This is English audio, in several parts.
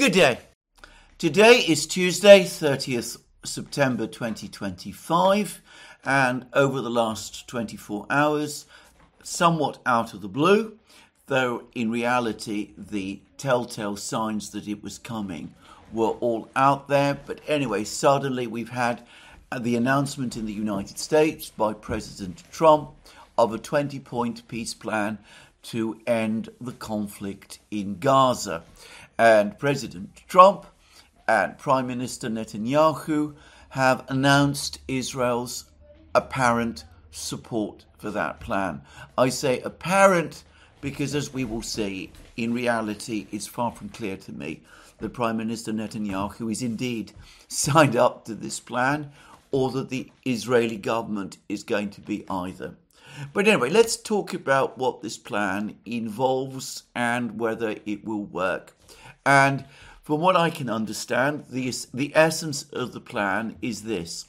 Good day. Today is Tuesday, 30th September 2025, and over the last 24 hours, somewhat out of the blue, though in reality the telltale signs that it was coming were all out there. But anyway, suddenly we've had the announcement in the United States by President Trump of a 20-point peace plan to end the conflict in Gaza. And President Trump and Prime Minister Netanyahu have announced Israel's apparent support for that plan. I say apparent because, as we will see, in reality, it's far from clear to me that Prime Minister Netanyahu is indeed signed up to this plan, or that the Israeli government is going to be either. But anyway, let's talk about what this plan involves and whether it will work. And from what I can understand, the essence of the plan is this.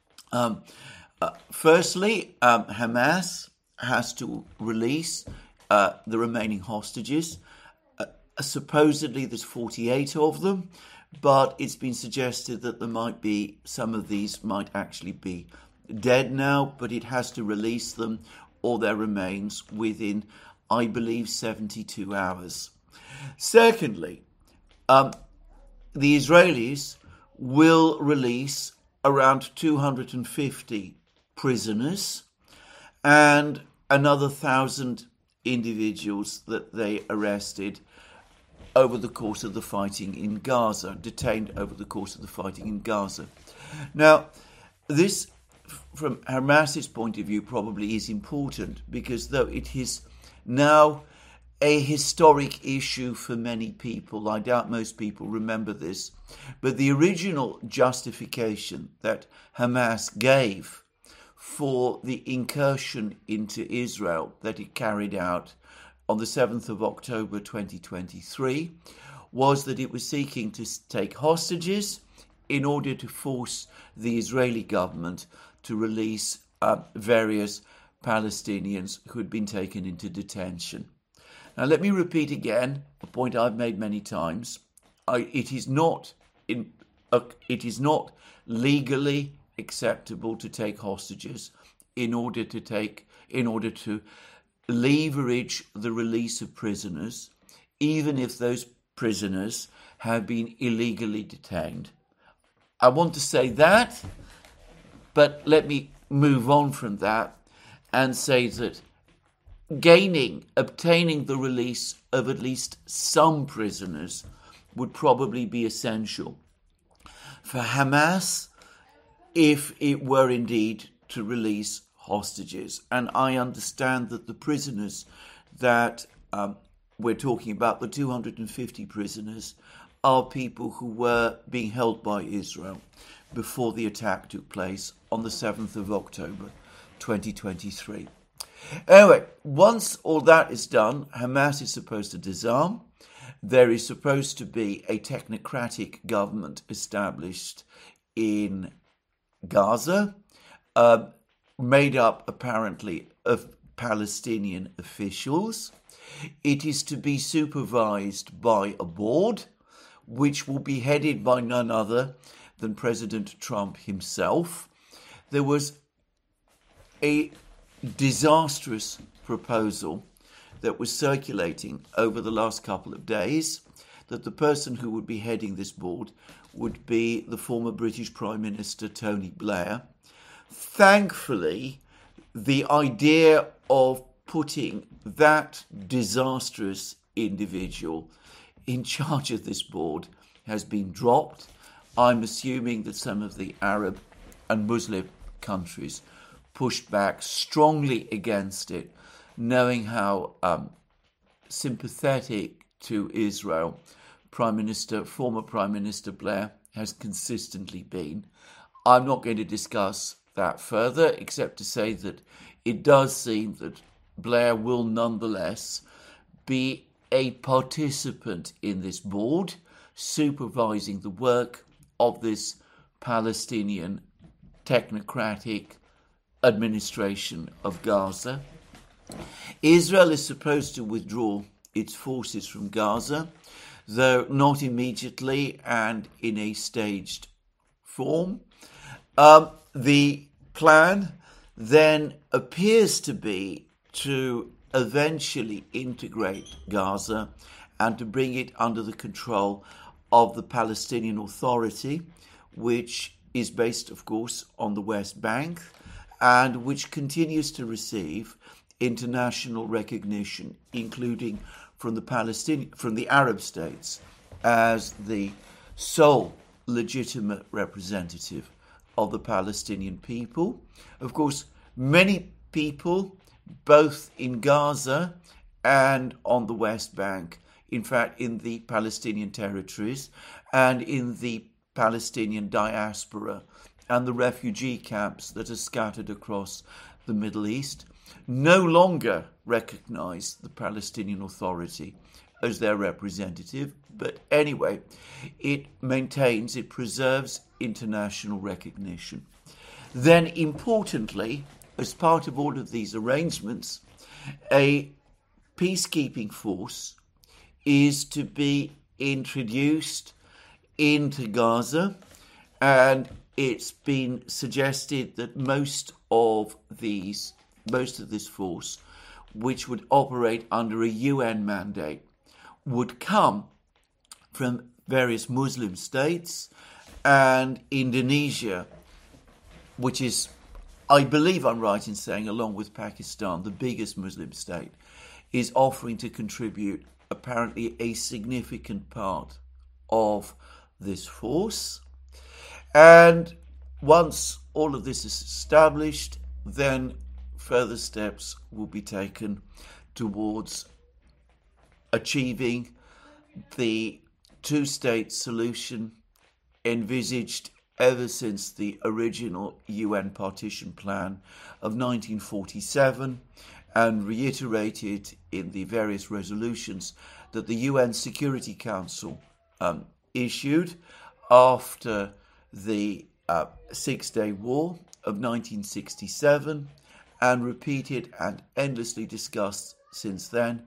Firstly, Hamas has to release the remaining hostages. Supposedly there's 48 of them, but it's been suggested that there might be, some of these might actually be dead now, but it has to release them or their remains within, I believe, 72 hours. Secondly, the Israelis will release around 250 prisoners and another 1,000 individuals that they arrested over the course of the fighting in Gaza, detained over the course of the fighting in Gaza. Now, this, from Hamas's point of view, probably is important because though it is now a historic issue for many people, I doubt most people remember this, but the original justification that Hamas gave for the incursion into Israel that it carried out on the 7th of October 2023 was that it was seeking to take hostages in order to force the Israeli government to release various Palestinians who had been taken into detention. Now, let me repeat again a point I've made many times. It is not legally acceptable to take hostages in order to leverage the release of prisoners, even if those prisoners have been illegally detained. I want to say that, but let me move on from that and say that obtaining the release of at least some prisoners would probably be essential for Hamas if it were indeed to release hostages. And I understand that the prisoners that we're talking about, the 250 prisoners, are people who were being held by Israel before the attack took place on the 7th of October 2023. Anyway, once all that is done, Hamas is supposed to disarm. There is supposed to be a technocratic government established in Gaza, made up apparently of Palestinian officials. It is to be supervised by a board, which will be headed by none other than President Trump himself. There was a disastrous proposal that was circulating over the last couple of days that the person who would be heading this board would be the former British Prime Minister Tony Blair. Thankfully, the idea of putting that disastrous individual in charge of this board has been dropped. I'm assuming that some of the Arab and Muslim countries pushed back strongly against it, knowing how sympathetic to Israel former Prime Minister Blair has consistently been. I'm not going to discuss that further, except to say that it does seem that Blair will nonetheless be a participant in this board, supervising the work of this Palestinian technocratic administration of Gaza. Israel is supposed to withdraw its forces from Gaza. though not immediately and in a staged form. The plan then appears to be to eventually integrate Gaza and to bring it under the control of the Palestinian Authority, which is based, of course, on the West Bank and which continues to receive international recognition, including from the Arab states, as the sole legitimate representative of the Palestinian people. Of course, many people, both in Gaza and on the West Bank, in fact, in the Palestinian territories and in the Palestinian diaspora and the refugee camps that are scattered across the Middle East, no longer recognize the Palestinian Authority as their representative. But anyway, it preserves international recognition. Then, importantly, as part of all of these arrangements, a peacekeeping force is to be introduced into Gaza, and it's been suggested that most of this force, which would operate under a UN mandate, would come from various Muslim states, and Indonesia, which is, I believe I'm right in saying, along with Pakistan, the biggest Muslim state, is offering to contribute apparently a significant part of this force. And once all of this is established, then further steps will be taken towards achieving the two-state solution envisaged ever since the original UN partition plan of 1947 and reiterated in the various resolutions that the UN Security Council issued after the Six-Day War of 1967 and repeated and endlessly discussed since then,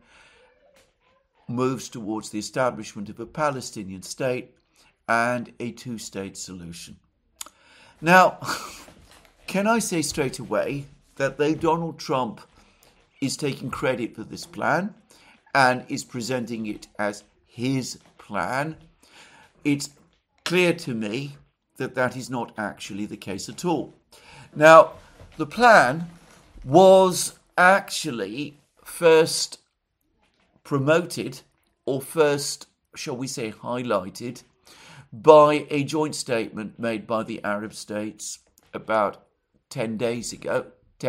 moves towards the establishment of a Palestinian state and a two-state solution. Now, can I say straight away that though Donald Trump is taking credit for this plan and is presenting it as his plan, it's clear to me that that is not actually the case at all. Now, the plan was actually first promoted, or first, shall we say, highlighted by a joint statement made by the Arab states about 10 days ago,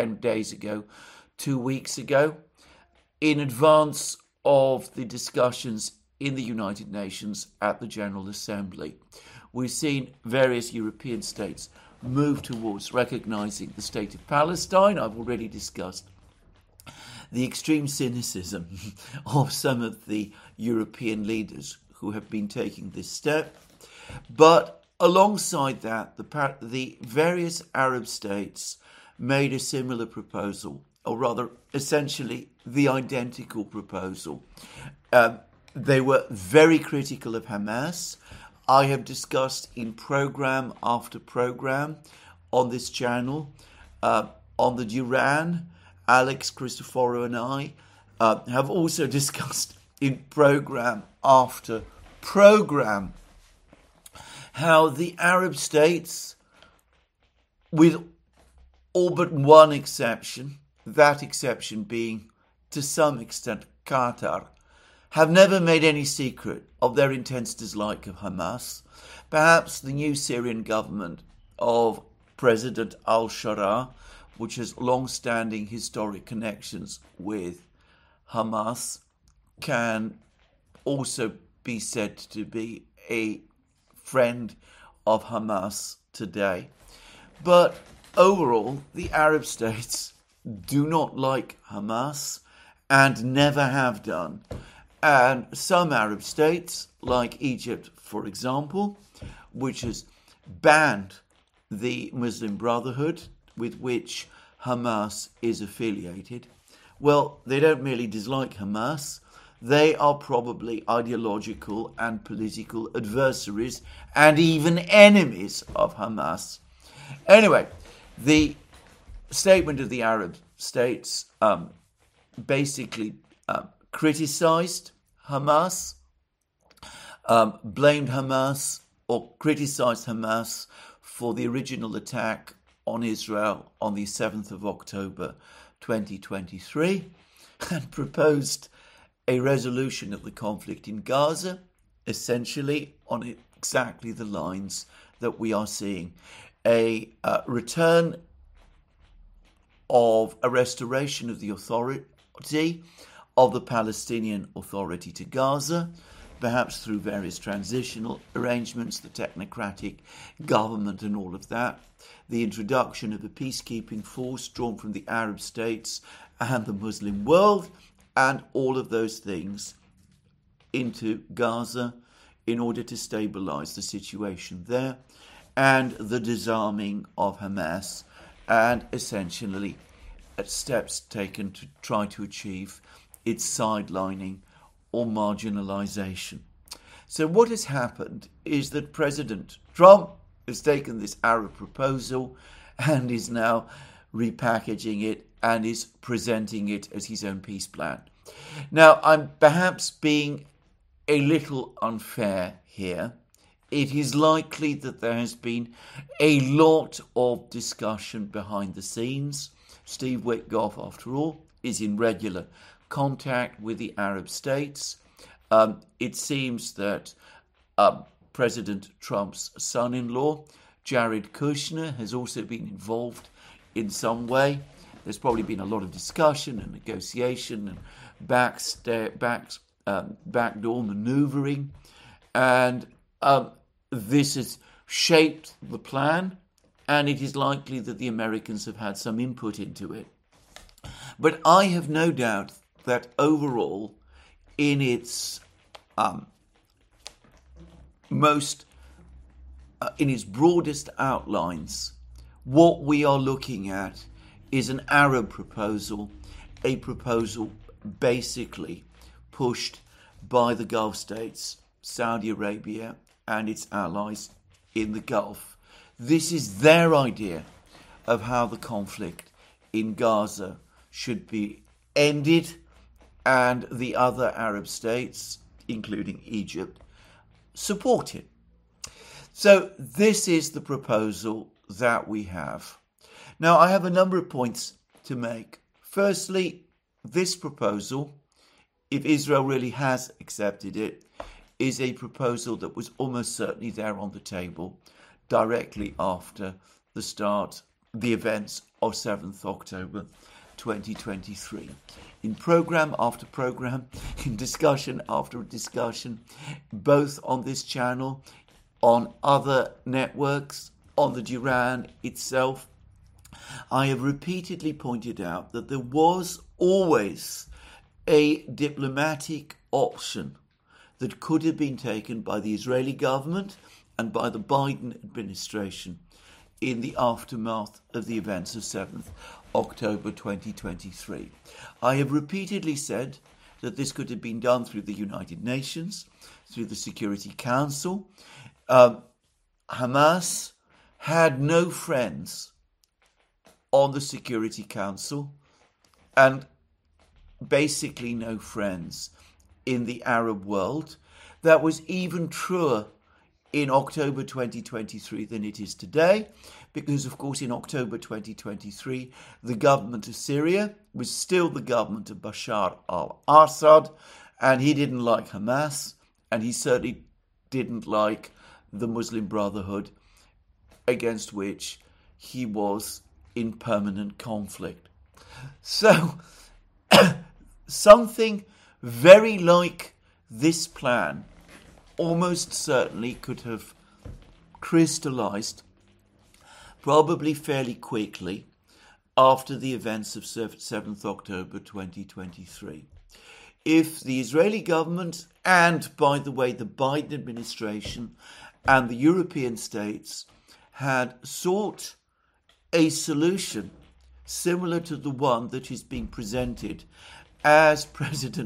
2 weeks ago, in advance of the discussions in the United Nations at the General Assembly. We've seen various European states move towards recognizing the state of Palestine. I've already discussed the extreme cynicism of some of the European leaders who have been taking this step. But alongside that, the various Arab states made a similar proposal, or rather, essentially the identical proposal. They were very critical of Hamas. I have discussed in program after program on this channel, on the Duran, Alex Cristoforo and I have also discussed in program after program how the Arab states, with all but one exception, that exception being to some extent Qatar, have never made any secret of their intense dislike of Hamas. Perhaps the new Syrian government of President al-Shara, which has long-standing historic connections with Hamas, can also be said to be a friend of Hamas today. But overall, the Arab states do not like Hamas and never have done. And some Arab states, like Egypt, for example, which has banned the Muslim Brotherhood with which Hamas is affiliated, well, they don't merely dislike Hamas, they are probably ideological and political adversaries and even enemies of Hamas. Anyway, the statement of the Arab states basically criticized Hamas, blamed Hamas or criticized Hamas for the original attack on Israel on the 7th of October 2023 and proposed a resolution of the conflict in Gaza, essentially on exactly the lines that we are seeing. A return of a restoration of the authority of the Palestinian Authority to Gaza, perhaps through various transitional arrangements, the technocratic government and all of that, the introduction of a peacekeeping force drawn from the Arab states and the Muslim world, and all of those things into Gaza in order to stabilize the situation there, and the disarming of Hamas, and essentially steps taken to try to achieve its sidelining or marginalization. So what has happened is that President Trump has taken this Arab proposal and is now repackaging it and is presenting it as his own peace plan. Now, I'm perhaps being a little unfair here. It is likely that there has been a lot of discussion behind the scenes. Steve Witkoff, after all, is in regular contact with the Arab states. It seems that President Trump's son-in-law, Jared Kushner, has also been involved in some way. There's probably been a lot of discussion and negotiation and backdoor maneuvering, and this has shaped the plan, and it is likely that the Americans have had some input into it. But I have no doubt that overall, in its in its broadest outlines, what we are looking at is an Arab proposal, a proposal basically pushed by the Gulf states, Saudi Arabia and its allies in the Gulf. This is their idea of how the conflict in Gaza should be ended, and the other Arab states, including Egypt, support it. So this is the proposal that we have. Now, I have a number of points to make. Firstly, this proposal, if Israel really has accepted it, is a proposal that was almost certainly there on the table directly after the events of 7th October 2023. In program after program, in discussion after discussion, both on this channel, on other networks, on the Duran itself, I have repeatedly pointed out that there was always a diplomatic option that could have been taken by the Israeli government and by the Biden administration in the aftermath of the events of 7th October 2023. I have repeatedly said that this could have been done through the United Nations, through the Security Council. Hamas had no friends on the Security Council and basically no friends in the Arab world. That was even truer in October 2023 than it is today, because, of course, in October 2023, the government of Syria was still the government of Bashar al-Assad, and he didn't like Hamas, and he certainly didn't like the Muslim Brotherhood, against which he was in permanent conflict. So, something very like this plan almost certainly could have crystallized probably fairly quickly after the events of 7th October 2023. If the Israeli government and, by the way, the Biden administration and the European states had sought a solution similar to the one that is being presented as President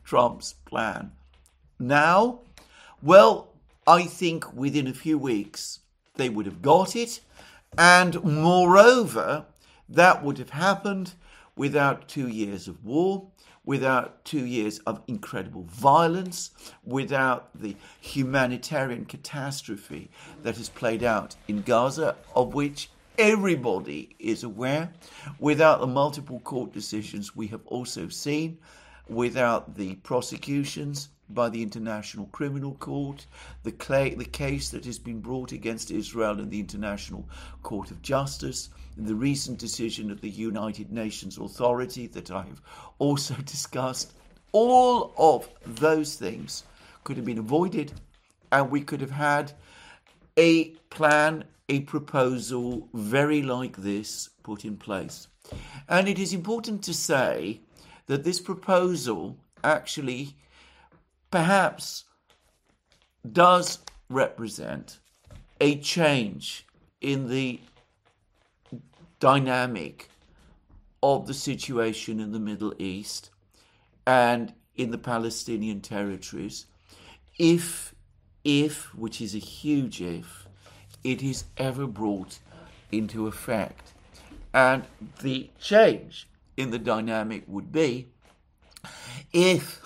Trump's plan. Now, well, I think within a few weeks they would have got it, and moreover, that would have happened without 2 years of war, without 2 years of incredible violence, without the humanitarian catastrophe that has played out in Gaza, of which everybody is aware, without the multiple court decisions we have also seen, without the prosecutions by the International Criminal Court, the case that has been brought against Israel in the International Court of Justice, the recent decision of the United Nations Authority that I have also discussed. All of those things could have been avoided, and we could have had a plan, a proposal very like this put in place. And it is important to say that this proposal actually perhaps does represent a change in the dynamic of the situation in the Middle East and in the Palestinian territories, if, which is a huge if, it is ever brought into effect. And the change in the dynamic would be if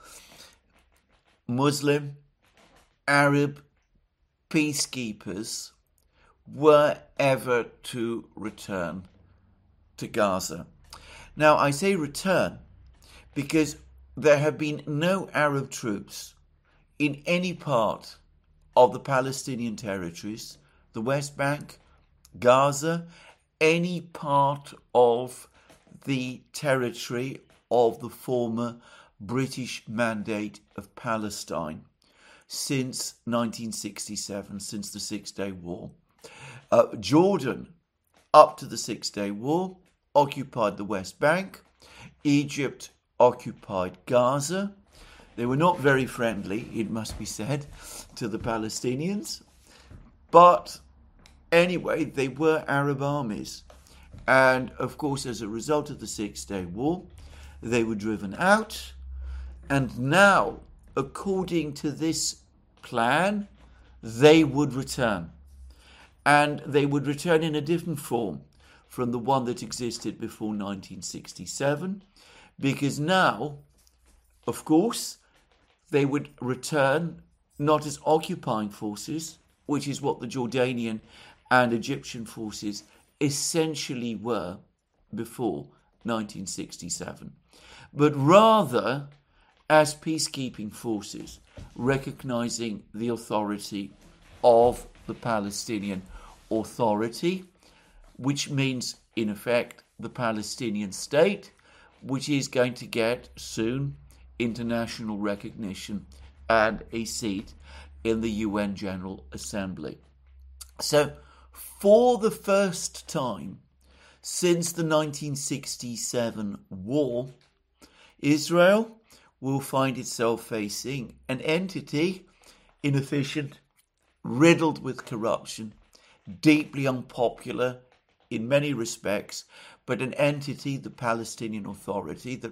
Muslim, Arab peacekeepers were ever to return to Gaza. Now, I say return because there have been no Arab troops in any part of the Palestinian territories, the West Bank, Gaza, any part of the territory of the former British Mandate of Palestine since 1967, since the Six-Day War. Jordan, up to the Six-Day War, occupied the West Bank. Egypt occupied Gaza. They were not very friendly, it must be said, to the Palestinians. But anyway, they were Arab armies. And of course, as a result of the Six-Day War, they were driven out. And now, according to this plan, they would return. And they would return in a different form from the one that existed before 1967, because now, of course, they would return not as occupying forces, which is what the Jordanian and Egyptian forces essentially were before 1967, but rather as peacekeeping forces, recognizing the authority of the Palestinian Authority, which means, in effect, the Palestinian state, which is going to get soon international recognition and a seat in the UN General Assembly. So, for the first time since the 1967 war, Israel will find itself facing an entity inefficient, riddled with corruption, deeply unpopular in many respects, but an entity, the Palestinian Authority, that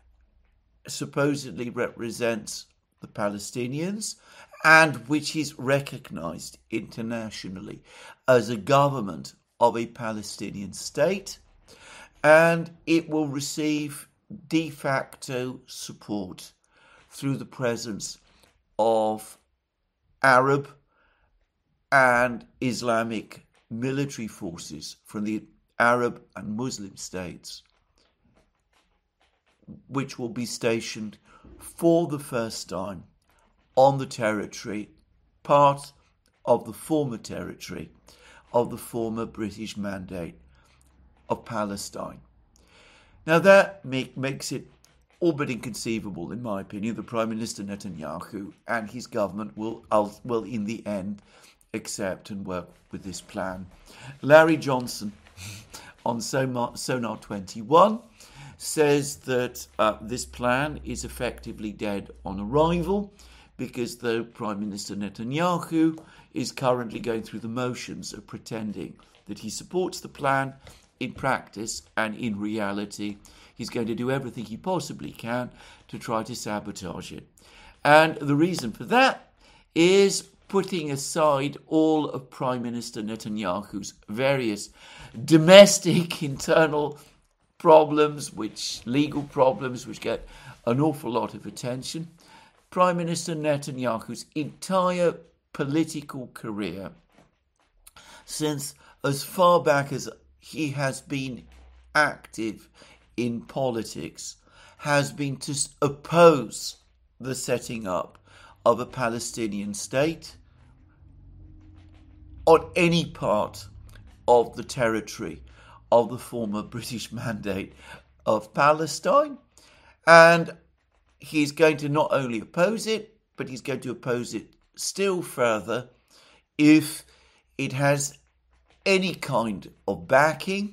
supposedly represents the Palestinians and which is recognized internationally as a government of a Palestinian state, and it will receive de facto support through the presence of Arab and Islamic military forces from the Arab and Muslim states, which will be stationed for the first time on the territory, part of the former territory of the former British Mandate of Palestine. Now that makes it all but inconceivable, in my opinion, that Prime Minister Netanyahu and his government will in the end accept and work with this plan. Larry Johnson on Sonar 21 says that this plan is effectively dead on arrival because though Prime Minister Netanyahu is currently going through the motions of pretending that he supports the plan, in practice and in reality, he's going to do everything he possibly can to try to sabotage it. And the reason for that is putting aside all of Prime Minister Netanyahu's various domestic internal problems, legal problems, which get an awful lot of attention. Prime Minister Netanyahu's entire political career, since as far back as he has been active in politics, has been to oppose the setting up of a Palestinian state on any part of the territory of the former British Mandate of Palestine. And he's going to not only oppose it, but he's going to oppose it still further if it has any kind of backing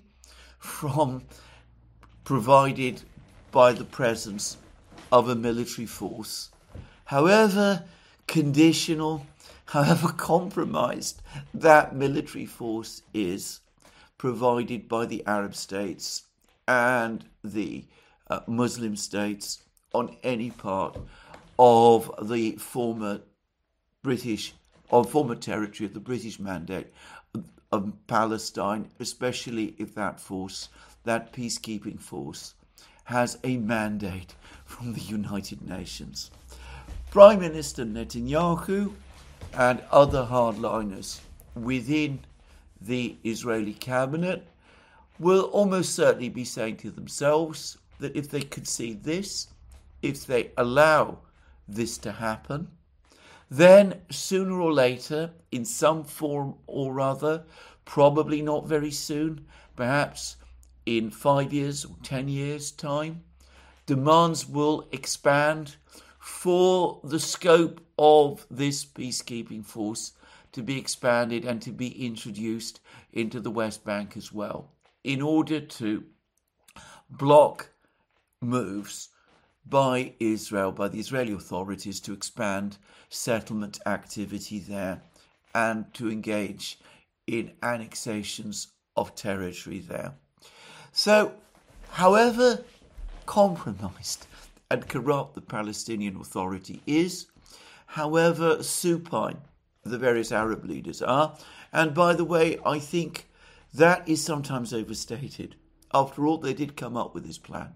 provided by the presence of a military force, however conditional, however compromised that military force is, provided by the Arab states and the Muslim states on any part of the former territory of the British Mandate of Palestine, especially if that force, that peacekeeping force, has a mandate from the United Nations. Prime Minister Netanyahu and other hardliners within the Israeli cabinet will almost certainly be saying to themselves that if they concede this, if they allow this to happen, then sooner or later, in some form or other, probably not very soon, perhaps in 5 years or 10 years' time, demands will expand for the scope of this peacekeeping force to be expanded and to be introduced into the West Bank as well, in order to block moves by Israel, by the Israeli authorities, to expand settlement activity there and to engage in annexations of territory there. So, however compromised and corrupt the Palestinian Authority is, however supine the various Arab leaders are, and by the way, I think that is sometimes overstated. After all, they did come up with this plan.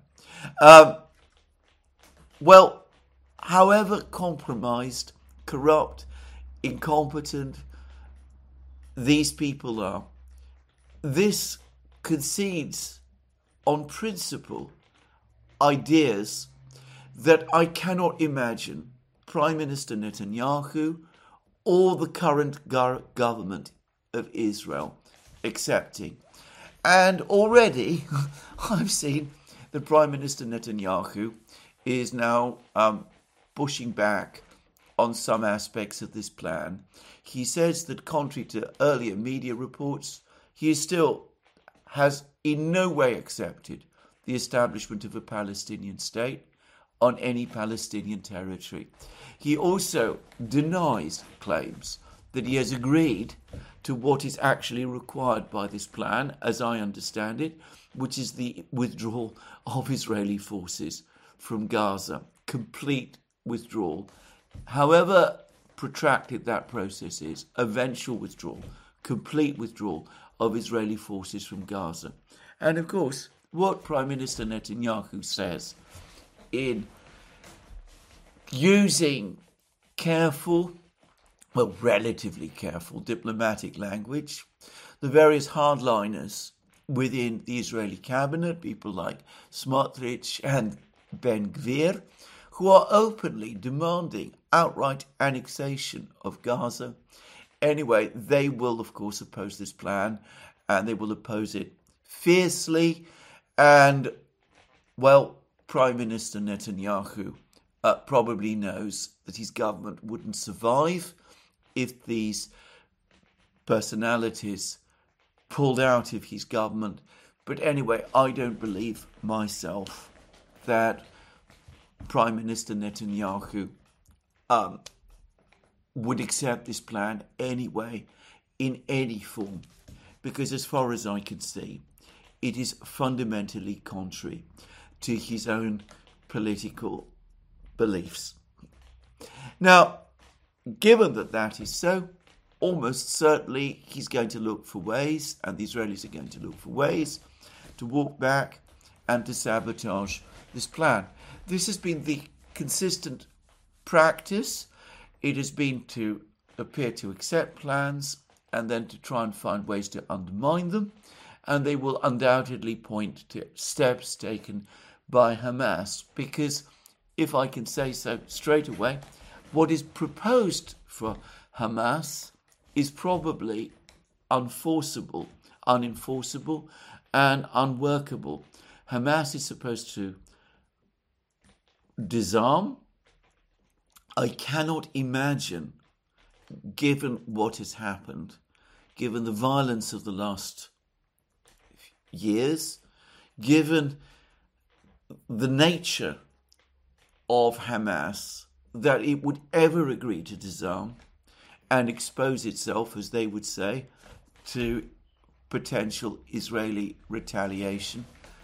Well, however compromised, corrupt, incompetent these people are, this concedes on principle ideas that I cannot imagine Prime Minister Netanyahu or the current government of Israel accepting. And already I've seen that Prime Minister Netanyahu is now pushing back on some aspects of this plan. He says that contrary to earlier media reports, he still has in no way accepted the establishment of a Palestinian state on any Palestinian territory. He also denies claims that he has agreed to what is actually required by this plan, as I understand it, which is the withdrawal of Israeli forces from Gaza, complete withdrawal. However protracted that process is, eventual withdrawal, complete withdrawal of Israeli forces from Gaza. And of course, what Prime Minister Netanyahu says in using careful, well, relatively careful diplomatic language, the various hardliners within the Israeli cabinet, people like Smotrich and Ben Gvir, who are openly demanding outright annexation of Gaza. Anyway, they will, of course, oppose this plan, and they will oppose it fiercely. And, well, Prime Minister Netanyahu probably knows that his government wouldn't survive if these personalities pulled out of his government. But anyway, I don't believe myself that Prime Minister Netanyahu would accept this plan anyway, in any form, because as far as I can see, it is fundamentally contrary to his own political beliefs. Now, given that that is so, almost certainly he's going to look for ways, and the Israelis are going to look for ways, to walk back and to sabotage this plan. This has been the consistent practice. It has been to appear to accept plans and then to try and find ways to undermine them. And they will undoubtedly point to steps taken by Hamas, because if I can say so straight away, what is proposed for Hamas is probably unenforceable and unworkable. Hamas is supposed to disarm. I cannot imagine, given what has happened, given the violence of the last years, given the nature of Hamas, that it would ever agree to disarm and expose itself, as they would say, to potential Israeli retaliation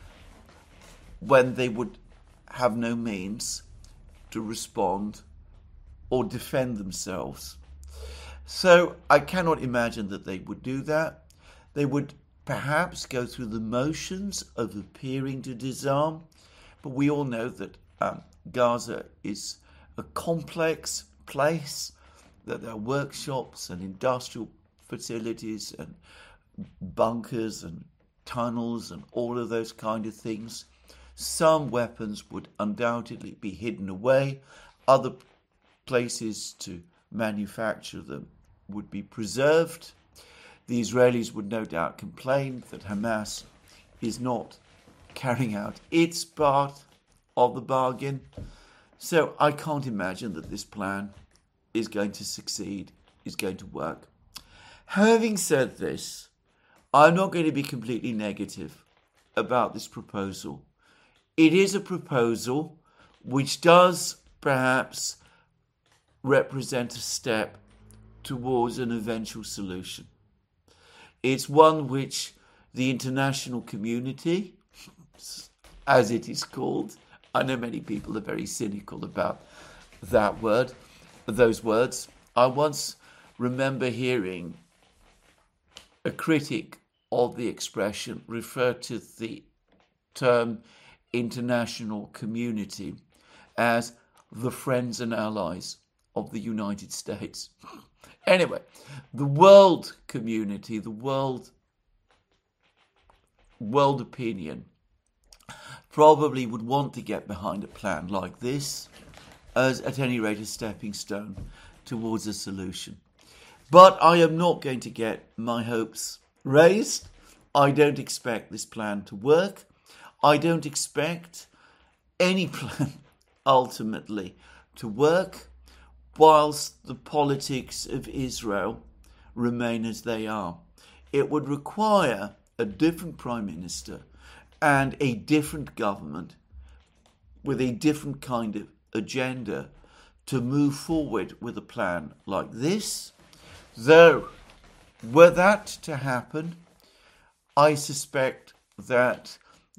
when they would have no means to respond or defend themselves. So I cannot imagine that they would do that. They would perhaps go through the motions of appearing to disarm, but we all know that Gaza is a complex place, that there are workshops and industrial facilities and bunkers and tunnels and all of those kind of things. Some weapons would undoubtedly be hidden away. Other places to manufacture them would be preserved. The Israelis would no doubt complain that Hamas is not carrying out its part of the bargain. So I can't imagine that this plan is going to succeed, is going to work. Having said this, I'm not going to be completely negative about this proposal. It is a proposal which does perhaps represent a step towards an eventual solution. It's one which the international community, as it is called, I know many people are very cynical about that word, those words. I once remember hearing a critic of the expression refer to the term international community as the friends and allies of the United States. Anyway, the world community, the world opinion probably would want to get behind a plan like this as, at any rate, a stepping stone towards a solution. But I am not going to get my hopes raised. I don't expect this plan to work. I don't expect any plan ultimately to work whilst the politics of Israel remain as they are. It would require a different prime minister and a different government with a different kind of agenda to move forward with a plan like this. Though, were that to happen, I suspect that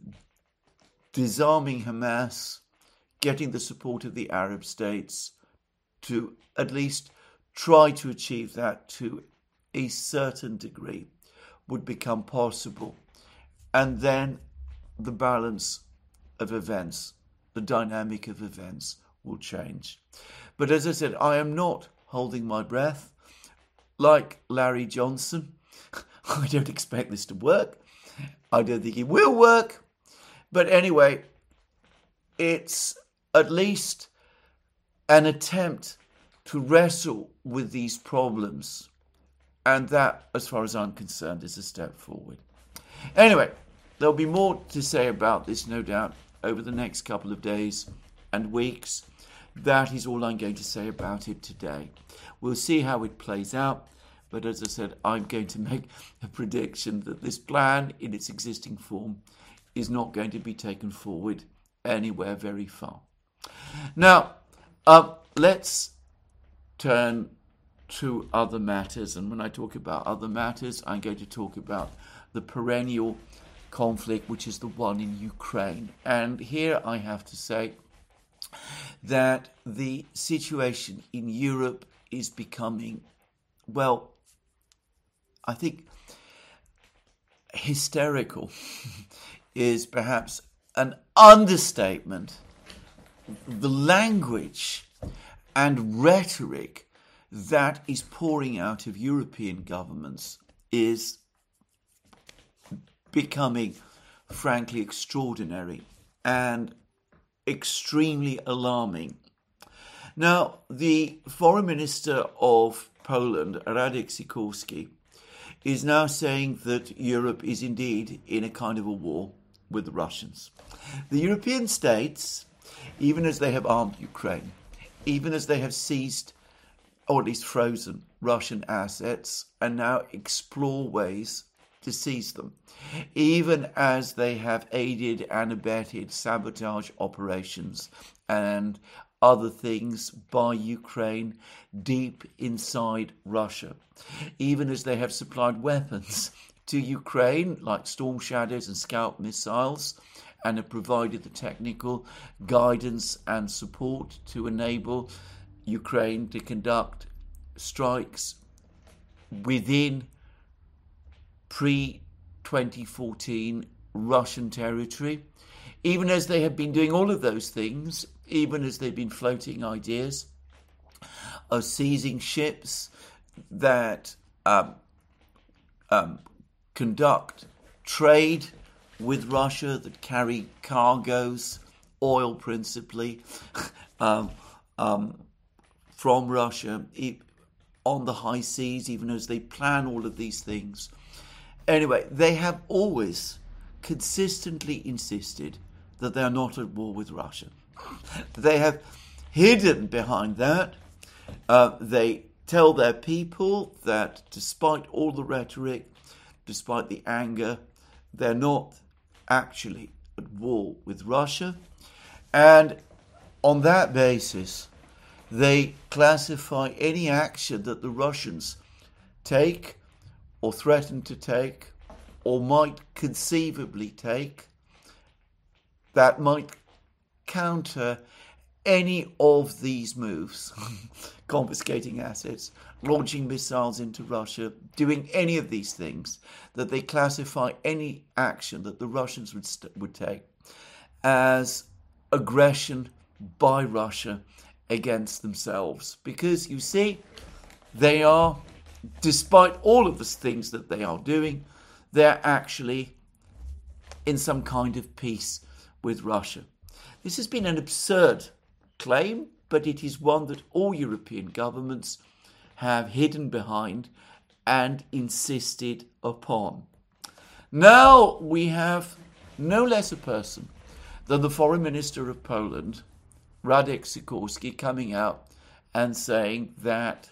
disarming Hamas, getting the support of the Arab states to at least try to achieve that to a certain degree, would become possible. And then the balance of events, the dynamic of events will change. But as I said, I am not holding my breath. Like Larry Johnson, I don't expect this to work. I don't think it will work. But anyway, it's at least an attempt to wrestle with these problems. And that, as far as I'm concerned, is a step forward. Anyway, there'll be more to say about this, no doubt, over the next couple of days and weeks. That is all I'm going to say about it today. We'll see how it plays out. But as I said, I'm going to make a prediction that this plan in its existing form is not going to be taken forward anywhere very far. Now, let's turn to other matters. And when I talk about other matters, I'm going to talk about the perennial conflict, which is the one in Ukraine. And here I have to say that the situation in Europe is becoming, well, I think hysterical is perhaps an understatement. The language and rhetoric that is pouring out of European governments is becoming, frankly, extraordinary and extremely alarming. Now, the Foreign Minister of Poland, Radek Sikorski, is now saying that Europe is indeed in a kind of a war with the Russians. The European states, even as they have armed Ukraine, even as they have seized, or at least frozen, Russian assets, and now explore ways to seize them, even as they have aided and abetted sabotage operations and other things by Ukraine deep inside Russia, even as they have supplied weapons to Ukraine like Storm Shadows and Scalp missiles, and have provided the technical guidance and support to enable Ukraine to conduct strikes within pre-2014 Russian territory. Even as they have been doing all of those things, even as they've been floating ideas of seizing ships that conduct trade with Russia, that carry cargoes, oil principally, from Russia on the high seas, even as they plan all of these things. Anyway, they have always consistently insisted that they are not at war with Russia. They have hidden behind that. They tell their people that despite all the rhetoric, despite the anger, they're not actually at war with Russia. And on that basis, they classify any action that the Russians take or threaten to take or might conceivably take that might counter any of these moves, confiscating assets, launching missiles into Russia, doing any of these things, that they classify any action that the Russians would take as aggression by Russia against themselves. Because, you see, they are, despite all of the things that they are doing, they're actually in some kind of peace with Russia. This has been an absurd claim, but it is one that all European governments have hidden behind and insisted upon. Now we have no less a person than the Foreign Minister of Poland, Radek Sikorski, coming out and saying that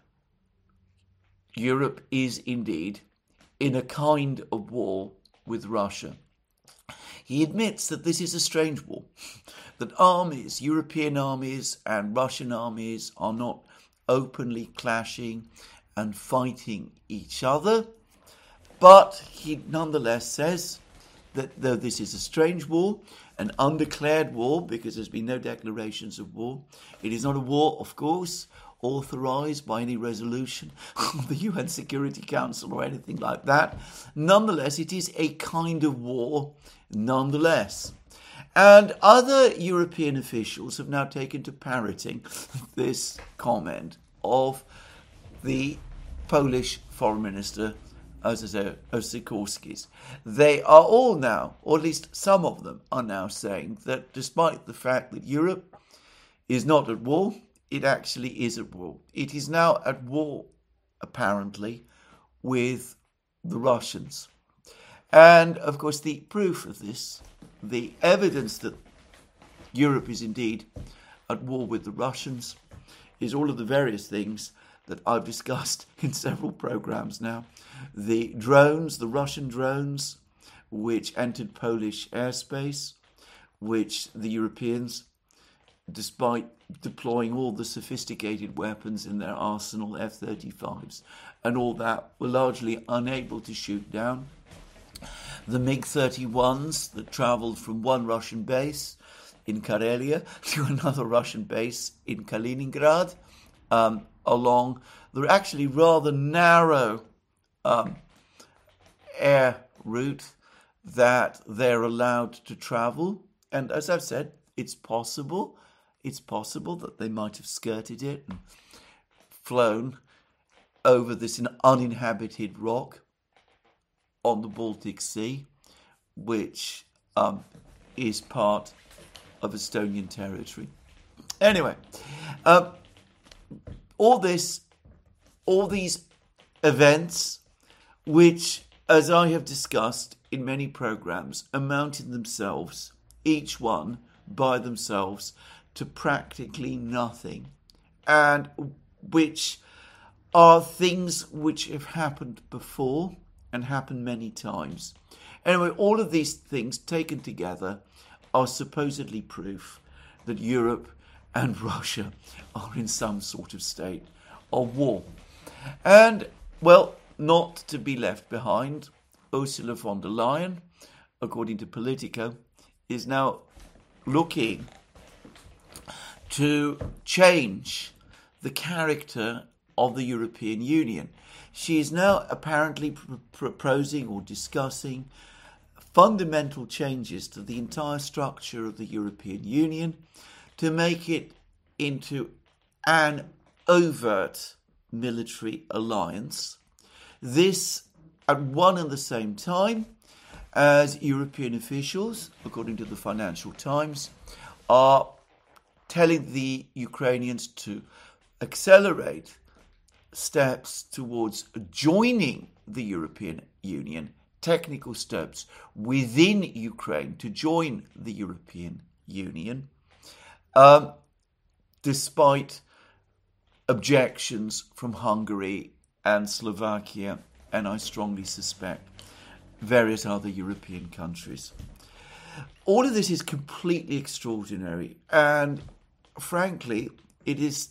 Europe is indeed in a kind of war with Russia. He admits that this is a strange war, that armies, European armies and Russian armies, are not openly clashing and fighting each other, but he nonetheless says that though this is a strange war, an undeclared war, because there's been no declarations of war, it is not a war, of course, authorized by any resolution of the UN Security Council or anything like that. Nonetheless, it is a kind of war nonetheless. And other European officials have now taken to parroting this comment of the Polish Foreign Minister, as I say, Sikorski's. They are all now, or at least some of them, are now saying that despite the fact that Europe is not at war, it actually is at war. It is now at war, apparently, with the Russians. And, of course, the proof of this, the evidence that Europe is indeed at war with the Russians, is all of the various things that I've discussed in several programs now. The drones, the Russian drones, which entered Polish airspace, which the Europeans, despite deploying all the sophisticated weapons in their arsenal, F-35s, and all that, were largely unable to shoot down. the MiG-31s that travelled from one Russian base in Karelia to another Russian base in Kaliningrad, along the actually rather narrow air route that they're allowed to travel. And as I've said, it's possible that they might have skirted it and flown over this uninhabited rock on the Baltic Sea, which is part of Estonian territory. Anyway, all these events, which, as I have discussed in many programs, amount in themselves, each one by themselves, to practically nothing, and which are things which have happened before and happened many times. Anyway, all of these things taken together are supposedly proof that Europe and Russia are in some sort of state of war. And, well, not to be left behind, Ursula von der Leyen, according to Politico, is now looking to change the character of the European Union. She is now apparently proposing or discussing fundamental changes to the entire structure of the European Union to make it into an overt military alliance. This at one and the same time as European officials, according to the Financial Times, are telling the Ukrainians to accelerate steps towards joining the European Union, technical steps within Ukraine to join the European Union, despite objections from Hungary and Slovakia, and I strongly suspect various other European countries. All of this is completely extraordinary, and frankly, it is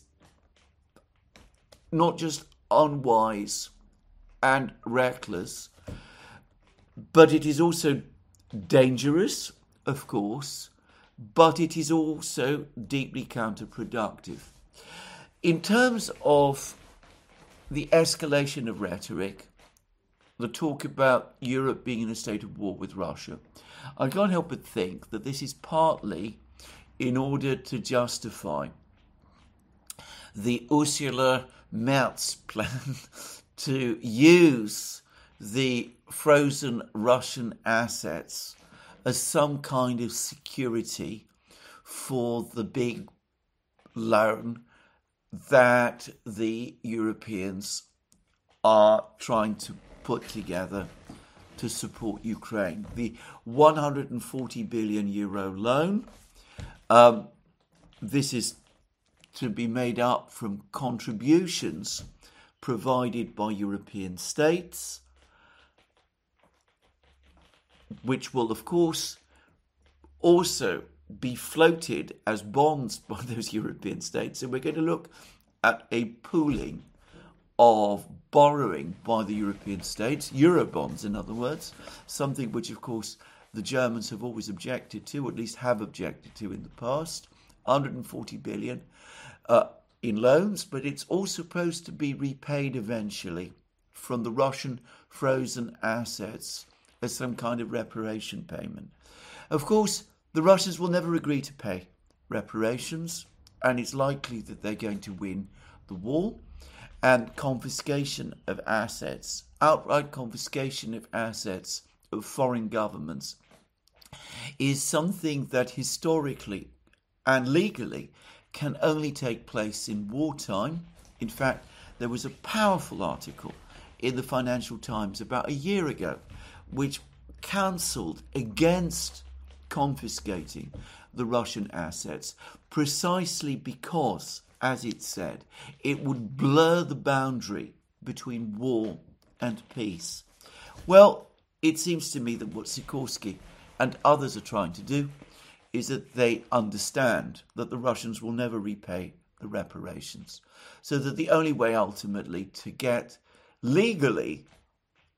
not just unwise and reckless, but it is also dangerous, of course, but it is also deeply counterproductive. In terms of the escalation of rhetoric, the talk about Europe being in a state of war with Russia, I can't help but think that this is partly in order to justify the Ursula Merz plan to use the frozen Russian assets as some kind of security for the big loan that the Europeans are trying to put together to support Ukraine. The 140 billion euro loan, this is to be made up from contributions provided by European states, which will, of course, also be floated as bonds by those European states. So we're going to look at a pooling of borrowing by the European states, Eurobonds in other words, something which, of course, the Germans have always objected to, or at least have objected to in the past. 140 billion in loans, but it's all supposed to be repaid eventually from the Russian frozen assets as some kind of reparation payment. Of course, the Russians will never agree to pay reparations, and it's likely that they're going to win the war. And confiscation of assets, outright confiscation of assets of foreign governments, is something that historically and legally can only take place in wartime. In fact, there was a powerful article in the Financial Times about a year ago which counselled against confiscating the Russian assets precisely because, as it said, it would blur the boundary between war and peace. Well, it seems to me that what Sikorski and others are trying to do is that they understand that the Russians will never repay the reparations. So that the only way ultimately to get legally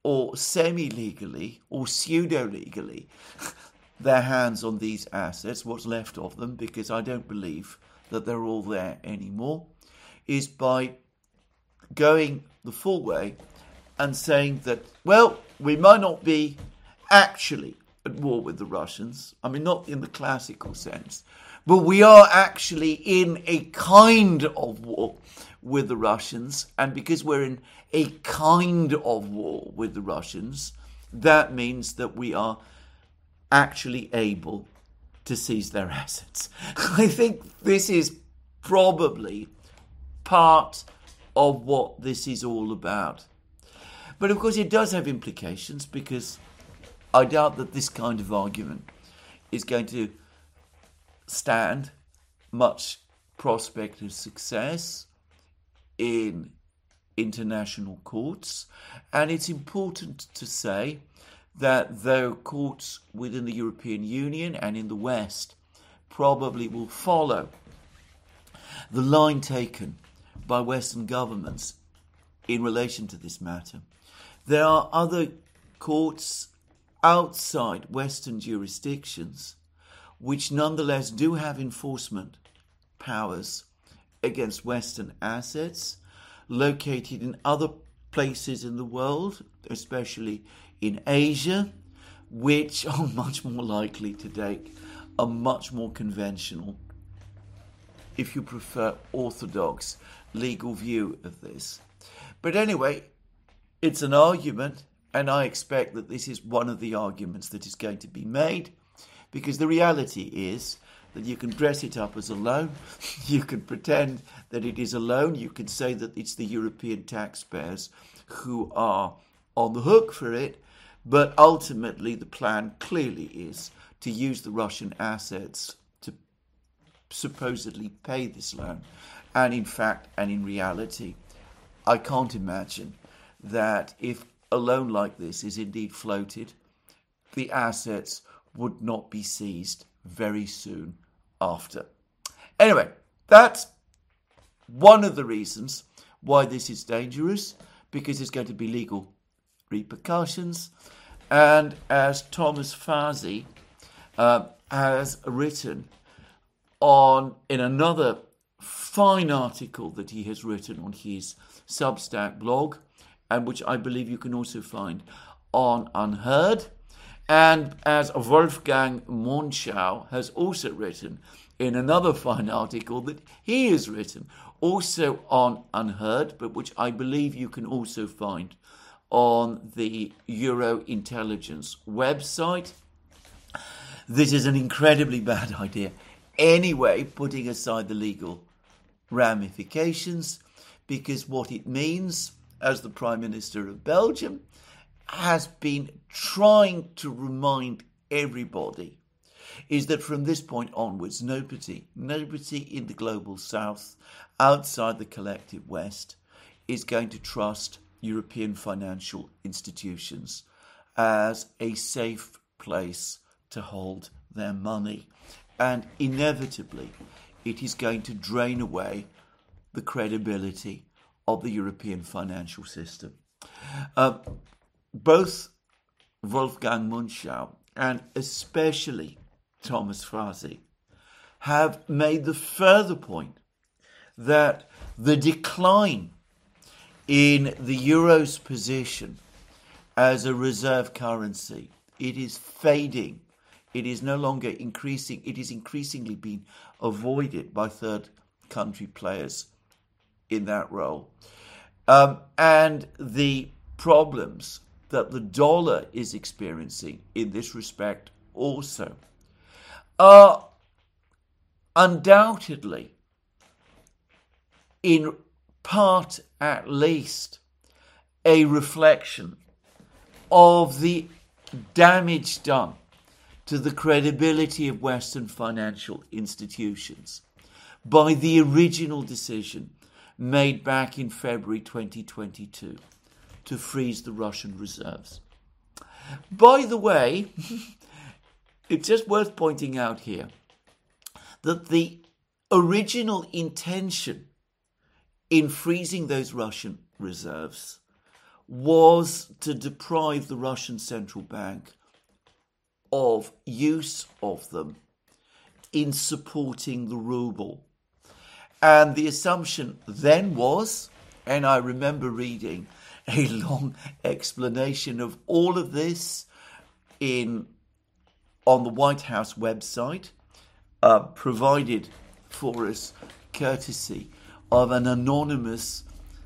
or semi-legally or pseudo-legally their hands on these assets, what's left of them, because I don't believe that they're all there anymore, is by going the full way and saying that, well, we might not be actually at war with the Russians. I mean, not in the classical sense, but we are actually in a kind of war with the Russians. And because we're in a kind of war with the Russians, that means that we are actually able to seize their assets. I think this is probably part of what this is all about. But of course it does have implications, because I doubt that this kind of argument is going to stand much prospect of success in international courts. And it's important to say that though courts within the European Union and in the West probably will follow the line taken by Western governments in relation to this matter, there are other courts outside Western jurisdictions which nonetheless do have enforcement powers against Western assets located in other places in the world, especially in Asia, which are much more likely to take a much more conventional, if you prefer, orthodox legal view of this. But anyway, it's an argument, and I expect that this is one of the arguments that is going to be made, because the reality is that you can dress it up as a loan, you can pretend that it is a loan, you can say that it's the European taxpayers who are on the hook for it, but ultimately the plan clearly is to use the Russian assets to supposedly pay this loan. And in fact, and in reality, I can't imagine that if a loan like this is indeed floated, the assets would not be seized very soon after. Anyway, that's one of the reasons why this is dangerous, because there's going to be legal repercussions. And as Thomas Fazi has written in another fine article that he has written on his Substack blog, and which I believe you can also find on Unheard, and as Wolfgang Monschau has also written in another fine article that he has written also on Unheard, but which I believe you can also find on the Euro-Intelligence website. This is an incredibly bad idea. Anyway, putting aside the legal ramifications, because what it means, as the Prime Minister of Belgium has been trying to remind everybody, is that from this point onwards, nobody in the global south, outside the collective West, is going to trust European financial institutions as a safe place to hold their money. And inevitably, it is going to drain away the credibility of the European financial system. Both Wolfgang Monschau and especially Thomas Fazi have made the further point that the decline in the euro's position as a reserve currency, it is fading. It is no longer increasing. It is increasingly being avoided by third country players in that role. And the problems that the dollar is experiencing in this respect also are undoubtedly, in part at least, a reflection of the damage done to the credibility of Western financial institutions by the original decision made back in February 2022 to freeze the Russian reserves. By the way, it's just worth pointing out here that the original intention in freezing those Russian reserves was to deprive the Russian central bank of use of them in supporting the ruble. And the assumption then was, and I remember reading a long explanation of all of this on the White House website, provided for us courtesy of an anonymous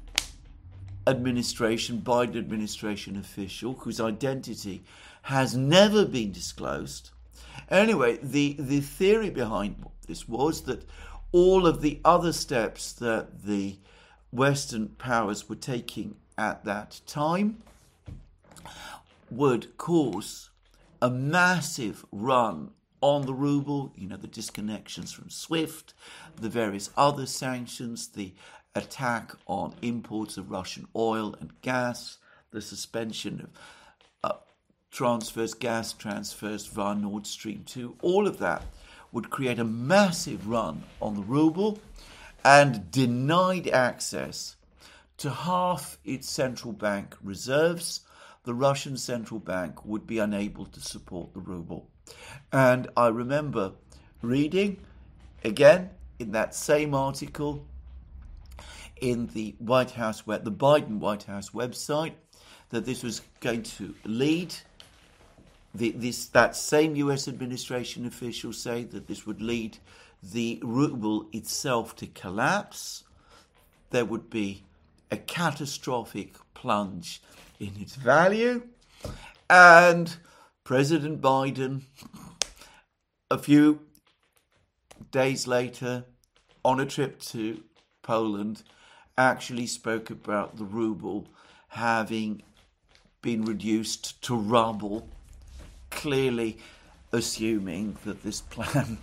Biden administration official whose identity has never been disclosed. Anyway, the theory behind this was that all of the other steps that the Western powers were taking at that time would cause a massive run on the ruble, the disconnections from SWIFT, the various other sanctions, the attack on imports of Russian oil and gas, the suspension of gas transfers via Nord Stream 2, all of that would create a massive run on the ruble and denied access to half its central bank reserves. The Russian central bank would be unable to support the ruble. And I remember reading, again, in that same article in the Biden White House website, that this was going to lead, that same US administration official say that this would lead the ruble itself to collapse. There would be a catastrophic plunge in its value, and President Biden, a few days later, on a trip to Poland, actually spoke about the ruble having been reduced to rubble, clearly assuming that this plan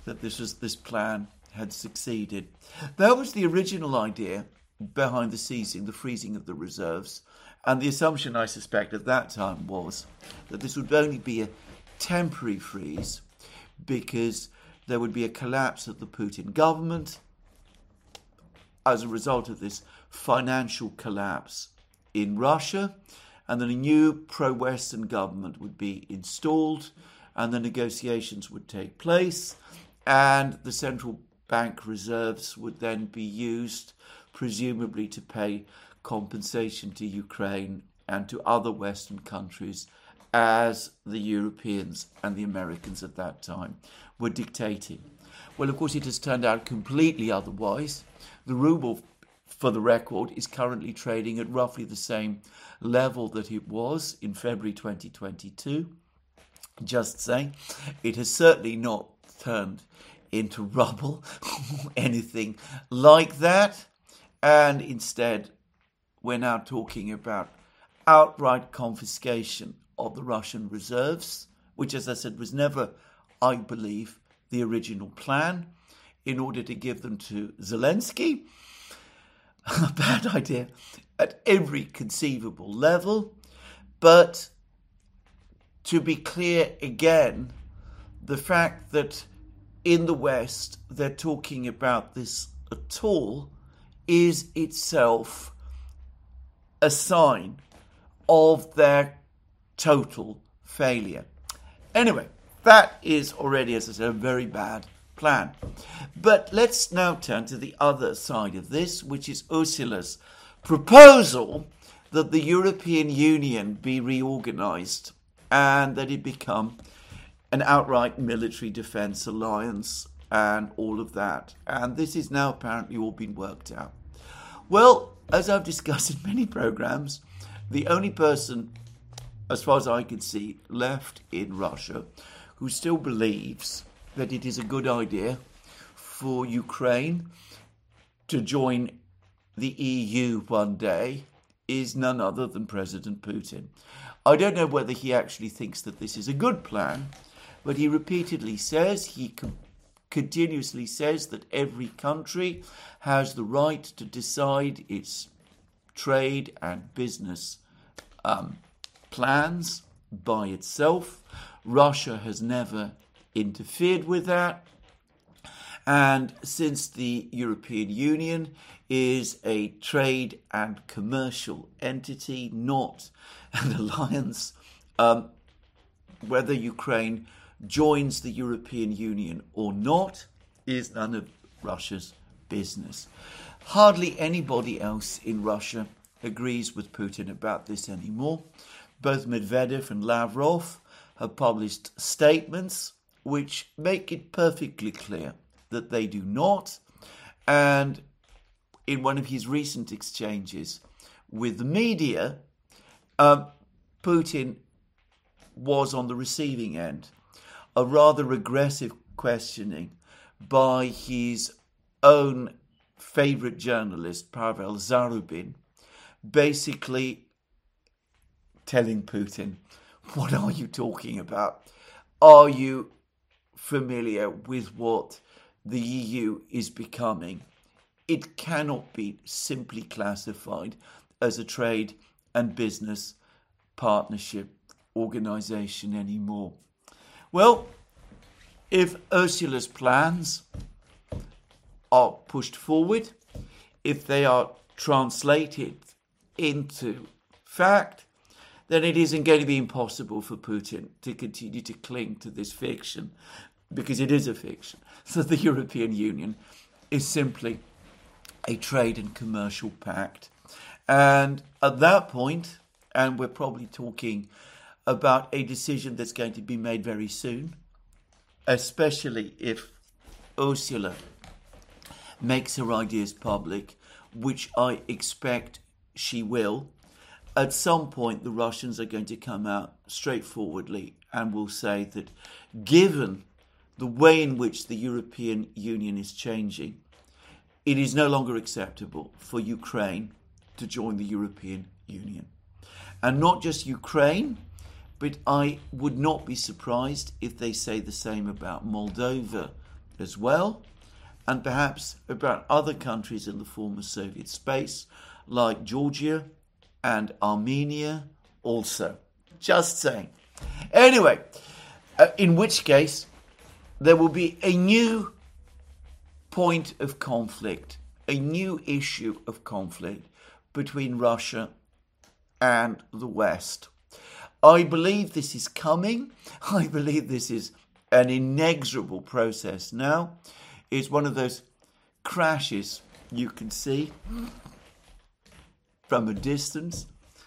had succeeded. That was the original idea behind the freezing of the reserves. And the assumption, I suspect, at that time was that this would only be a temporary freeze because there would be a collapse of the Putin government as a result of this financial collapse in Russia, and then a new pro-Western government would be installed, and the negotiations would take place, and the central bank reserves would then be used, presumably to pay compensation to Ukraine and to other Western countries as the Europeans and the Americans at that time were dictating. Well, of course, it has turned out completely otherwise. The ruble, for the record, is currently trading at roughly the same level that it was in February 2022. Just saying, it has certainly not turned into rubble or anything like that. And instead, we're now talking about outright confiscation of the Russian reserves, which, as I said, was never, I believe, the original plan, in order to give them to Zelensky. A bad idea at every conceivable level. But to be clear again, the fact that in the West they're talking about this at all is itself a sign of their total failure. Anyway, that is already, as I said, a very bad plan. But let's now turn to the other side of this, which is Ursula's proposal that the European Union be reorganized and that it become an outright military defense alliance and all of that. And this is now apparently all been worked out. Well, as I've discussed in many programs, the only person, as far as I can see, left in Russia who still believes that it is a good idea for Ukraine to join the EU one day is none other than President Putin. I don't know whether he actually thinks that this is a good plan, but he repeatedly says, continuously says that every country has the right to decide its trade and business plans by itself. Russia has never interfered with that. And since the European Union is a trade and commercial entity, not an alliance, whether Ukraine joins the European Union or not is none of Russia's business. Hardly anybody else in Russia agrees with Putin about this anymore. Both Medvedev and Lavrov have published statements which make it perfectly clear that they do not. And in one of his recent exchanges with the media, Putin was on the receiving end. A rather aggressive questioning by his own favourite journalist, Pavel Zarubin, basically telling Putin, what are you talking about? Are you familiar with what the EU is becoming? It cannot be simply classified as a trade and business partnership organisation anymore. Well, if Ursula's plans are pushed forward, if they are translated into fact, then it isn't going to be impossible for Putin to continue to cling to this fiction, because it is a fiction. So the European Union is simply a trade and commercial pact. And at that point, and we're probably talking about a decision that's going to be made very soon, especially if Ursula makes her ideas public, which I expect she will. At some point, the Russians are going to come out straightforwardly and will say that given the way in which the European Union is changing, it is no longer acceptable for Ukraine to join the European Union. And not just Ukraine, but I would not be surprised if they say the same about Moldova as well, and perhaps about other countries in the former Soviet space, like Georgia and Armenia also. Just saying. Anyway, in which case, there will be a new point of conflict, a new issue of conflict between Russia and the West. I believe this is coming. I believe this is an inexorable process now. It's one of those crashes you can see from a distance.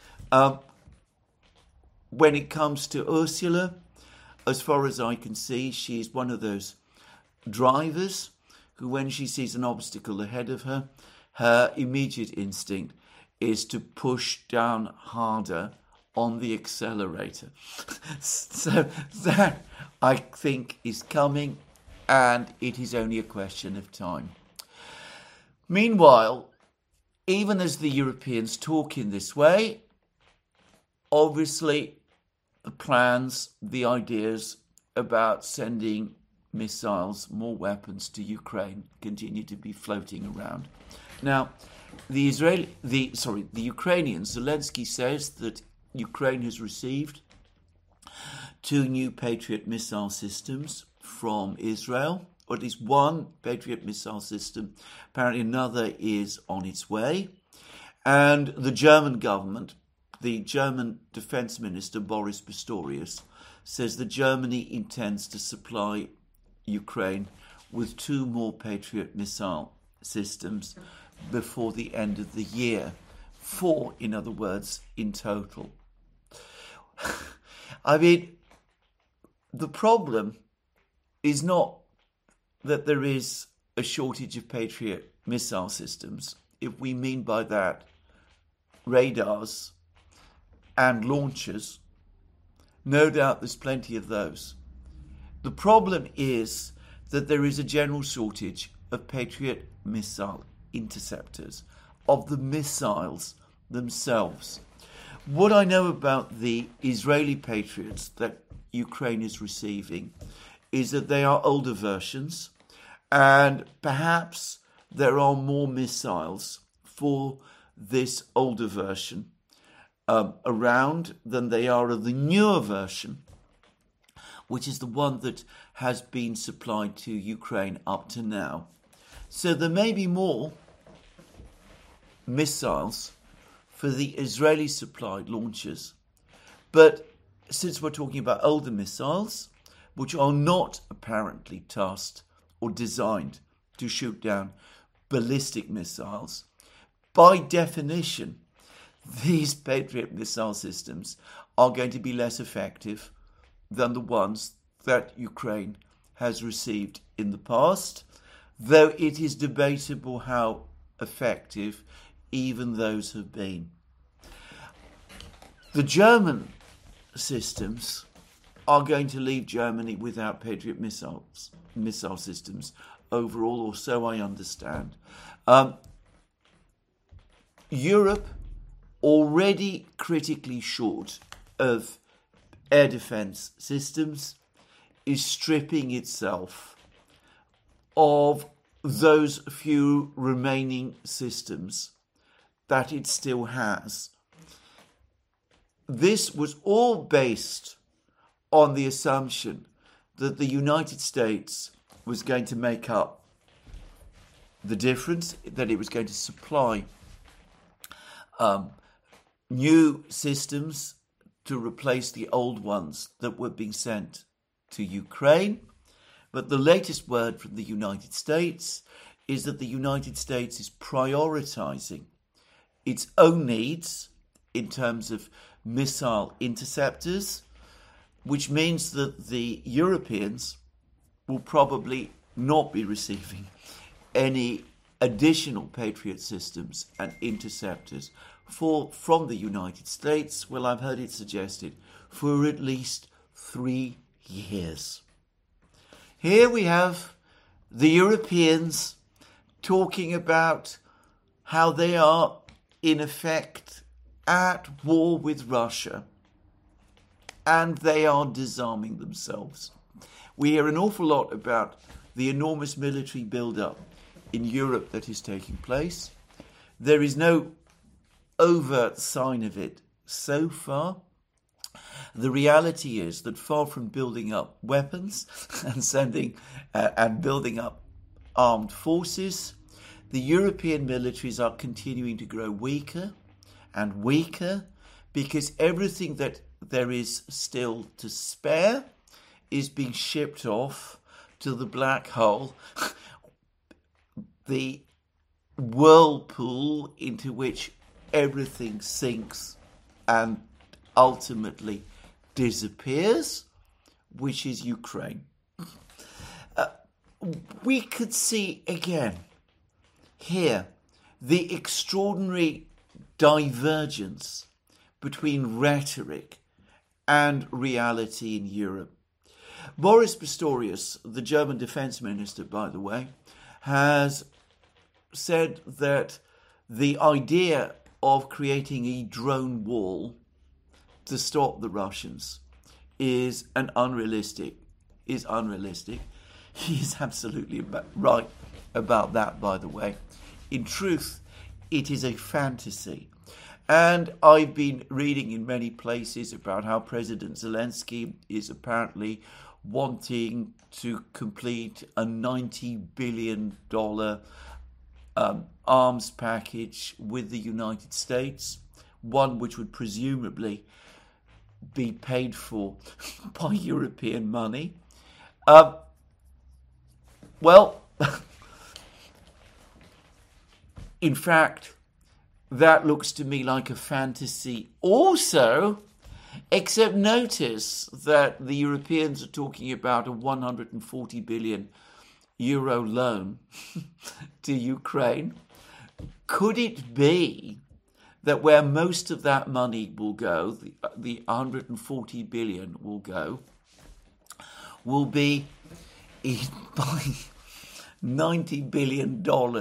When it comes to Ursula, as far as I can see, she's one of those drivers who, when she sees an obstacle ahead of her, her immediate instinct is to push down harder on the accelerator. So that, I think, is coming, and it is only a question of time. Meanwhile, even as the Europeans talk in this way, obviously the plans, the ideas about sending missiles, more weapons to Ukraine continue to be floating around. Now, the Ukrainian Zelensky says that Ukraine has received 2 new Patriot missile systems from Israel, or at least 1 Patriot missile system. Apparently another is on its way. And the German government, the German Defense Minister Boris Pistorius, says that Germany intends to supply Ukraine with 2 more Patriot missile systems before the end of the year. 4, in other words, in total. I mean, the problem is not that there is a shortage of Patriot missile systems. If we mean by that radars and launchers, no doubt there's plenty of those. The problem is that there is a general shortage of Patriot missile interceptors, of the missiles themselves. What I know about the Israeli Patriots that Ukraine is receiving is that they are older versions, and perhaps there are more missiles for this older version around than they are of the newer version, which is the one that has been supplied to Ukraine up to now. So there may be more missiles for the Israeli-supplied launchers. But since we're talking about older missiles, which are not apparently tasked or designed to shoot down ballistic missiles, by definition, these Patriot missile systems are going to be less effective than the ones that Ukraine has received in the past, though it is debatable how effective even those have been. The German systems are going to leave Germany without Patriot missile systems overall, or so I understand. Europe, already critically short of air defense systems, is stripping itself of those few remaining systems that it still has. This was all based on the assumption that the United States was going to make up the difference, that it was going to supply new systems to replace the old ones that were being sent to Ukraine. But the latest word from the United States is that the United States is prioritizing its own needs in terms of missile interceptors, which means that the Europeans will probably not be receiving any additional Patriot systems and interceptors from the United States. Well, I've heard it suggested for at least 3 years. Here we have the Europeans talking about how they are in effect at war with Russia, and they are disarming themselves. We hear an awful lot about the enormous military build-up in Europe that is taking place. There is no overt sign of it so far. The reality is that far from building up weapons and building up armed forces, the European militaries are continuing to grow weaker and weaker because everything that there is still to spare is being shipped off to the black hole, the whirlpool into which everything sinks and ultimately disappears, which is Ukraine. We could see again here the extraordinary divergence between rhetoric and reality in Europe. Boris Pistorius, the German defense minister, by the way, has said that the idea of creating a drone wall to stop the Russians is unrealistic. He is absolutely right about that, by the way. In truth, it is a fantasy. And I've been reading in many places about how President Zelensky is apparently wanting to complete a $90 billion arms package with the United States, one which would presumably be paid for by European money. Well, in fact, that looks to me like a fantasy also, except notice that the Europeans are talking about a 140 billion euro loan to Ukraine. Could it be that where most of that money will go, the 140 billion will go, will be by $90 billion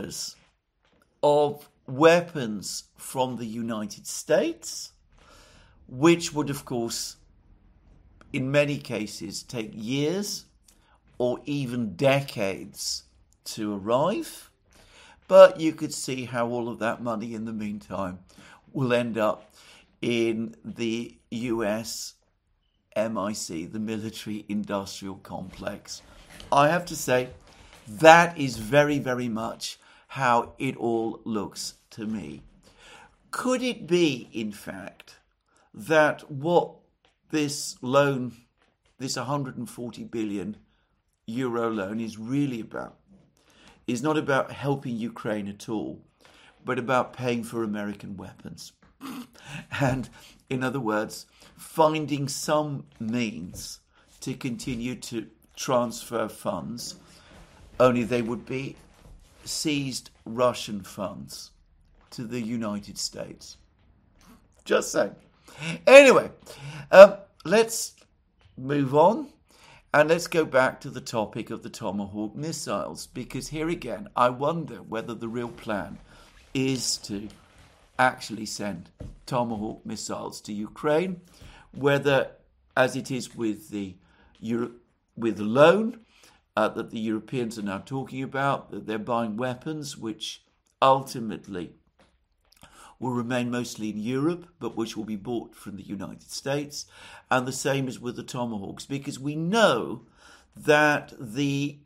of weapons from the United States, which would, of course, in many cases take years or even decades to arrive. But you could see how all of that money in the meantime will end up in the US MIC, the military industrial complex. I have to say, that is very, very much how it all looks to me. Could it be, in fact, that what this loan, this 140 billion euro loan is really about, is not about helping Ukraine at all, but about paying for American weapons? And, in other words, finding some means to continue to transfer funds, only they would be seized Russian funds to the United States. Just saying. Anyway, let's move on and let's go back to the topic of the Tomahawk missiles, because here again, I wonder whether the real plan is to actually send Tomahawk missiles to Ukraine, whether, as it is with the loan that the Europeans are now talking about, that they're buying weapons which ultimately will remain mostly in Europe, but which will be bought from the United States. And the same is with the Tomahawks, because we know that the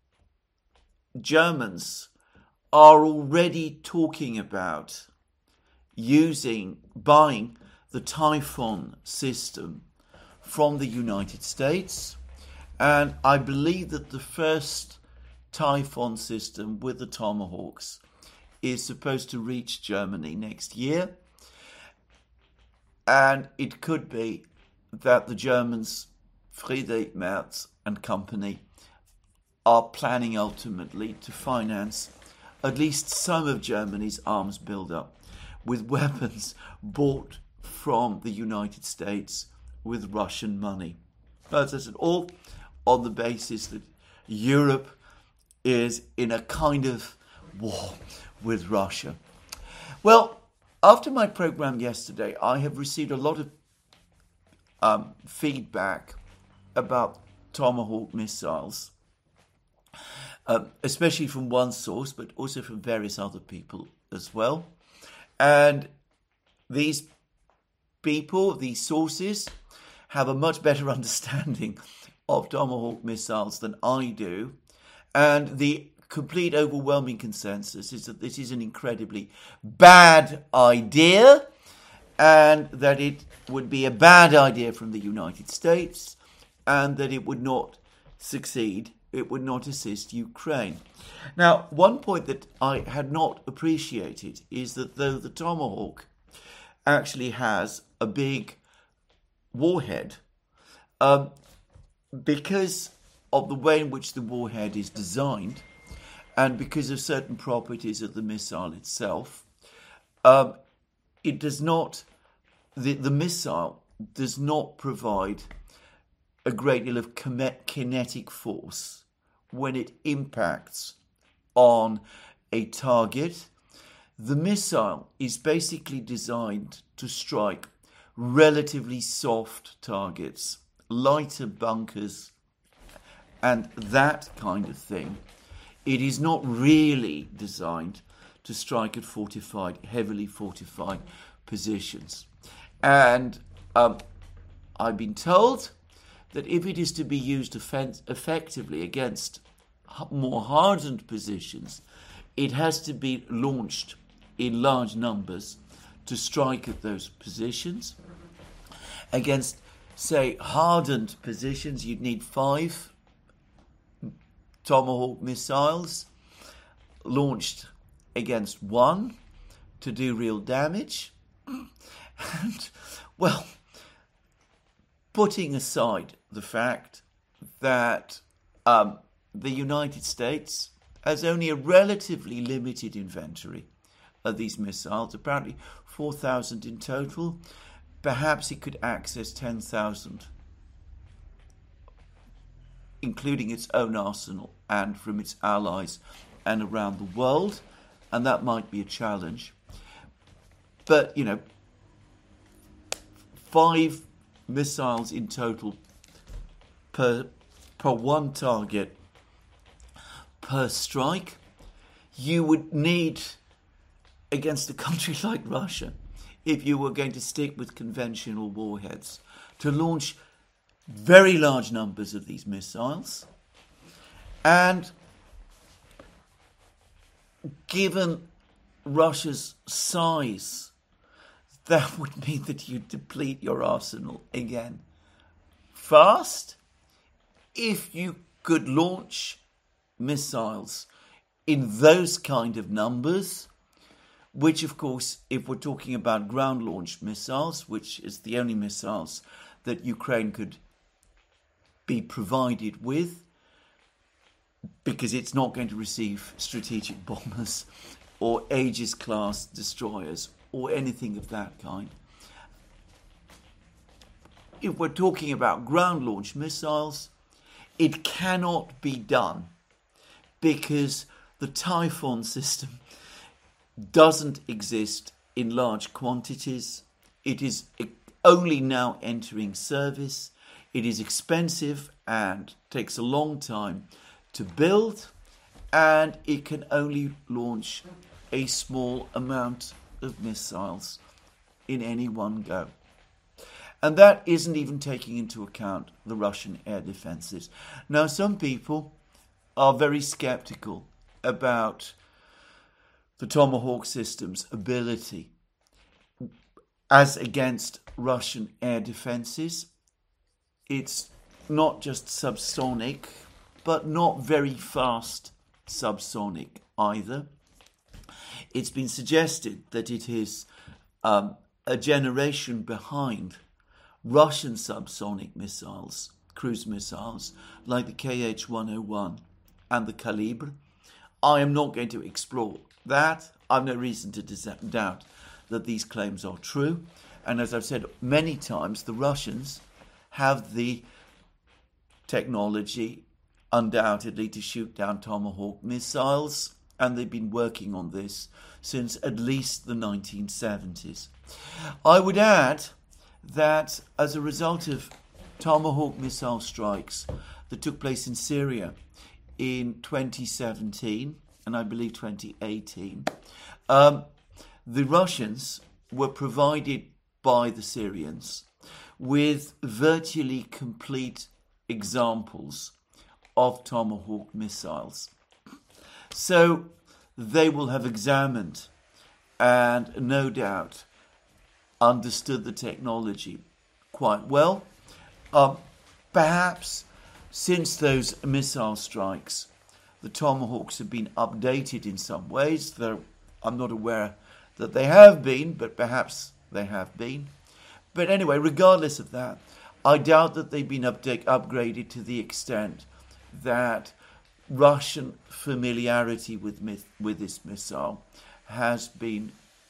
Germans are already talking about buying the Typhoon system from the United States. And I believe that the first Typhoon system with the Tomahawks is supposed to reach Germany next year. And it could be that the Germans, Friedrich Merz and company, are planning ultimately to finance at least some of Germany's arms build-up with weapons bought from the United States with Russian money. As I said, all on the basis that Europe is in a kind of war with Russia. Well, after my program yesterday, I have received a lot of feedback about Tomahawk missiles, especially from one source, but also from various other people as well. And these people, these sources, have a much better understanding of Tomahawk missiles than I do. And the complete overwhelming consensus is that this is an incredibly bad idea, and that it would be a bad idea from the United States, and that it would not succeed, it would not assist Ukraine. Now, one point that I had not appreciated is that though the Tomahawk actually has a big warhead, because of the way in which the warhead is designed, and because of certain properties of the missile itself, it does not, the missile does not provide a great deal of kinetic force when it impacts on a target. The missile is basically designed to strike relatively soft targets, lighter bunkers, and that kind of thing. It is not really designed to strike at heavily fortified positions. And I've been told that if it is to be used effectively against more hardened positions, it has to be launched in large numbers to strike at those positions. Against, say, hardened positions, you'd need 5 Tomahawk missiles launched against 1 to do real damage. And, well, putting aside the fact that the United States has only a relatively limited inventory of these missiles, apparently 4,000 in total, perhaps it could access 10,000, including its own arsenal and from its allies and around the world, and that might be a challenge. But, 5 missiles in total per one target per strike, you would need against a country like Russia, if you were going to stick with conventional warheads, to launch very large numbers of these missiles, and given Russia's size, that would mean that you deplete your arsenal again fast. If you could launch missiles in those kind of numbers, which of course, if we're talking about ground-launched missiles, which is the only missiles that Ukraine could be provided with, because it's not going to receive strategic bombers or Aegis-class destroyers or anything of that kind. If we're talking about ground-launched missiles, it cannot be done because the Typhoon system doesn't exist in large quantities. It is only now entering service. It is expensive and takes a long time to build, and it can only launch a small amount of missiles in any one go. And that isn't even taking into account the Russian air defenses. Now, some people are very skeptical about the Tomahawk system's ability as against Russian air defenses. It's not just subsonic, but not very fast subsonic either. It's been suggested that it is a generation behind Russian subsonic missiles, cruise missiles, like the Kh-101 and the Kalibr. I am not going to explore that. I've no reason to doubt that these claims are true. And as I've said many times, the Russians have the technology, undoubtedly, to shoot down Tomahawk missiles, and they've been working on this since at least the 1970s. I would add that as a result of Tomahawk missile strikes that took place in Syria in 2017 and I believe 2018, the Russians were provided by the Syrians with virtually complete examples of Tomahawk missiles. So they will have examined and no doubt understood the technology quite well. Perhaps since those missile strikes, the Tomahawks have been updated in some ways, though I'm not aware that they have been, but perhaps they have been. But anyway, regardless of that, I doubt that they've been upgraded to the extent that Russian familiarity with this missile has been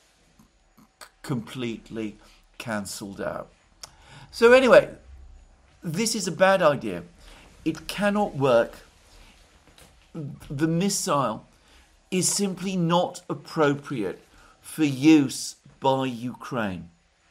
completely cancelled out. So anyway, this is a bad idea. It cannot work. The missile is simply not appropriate for use by Ukraine.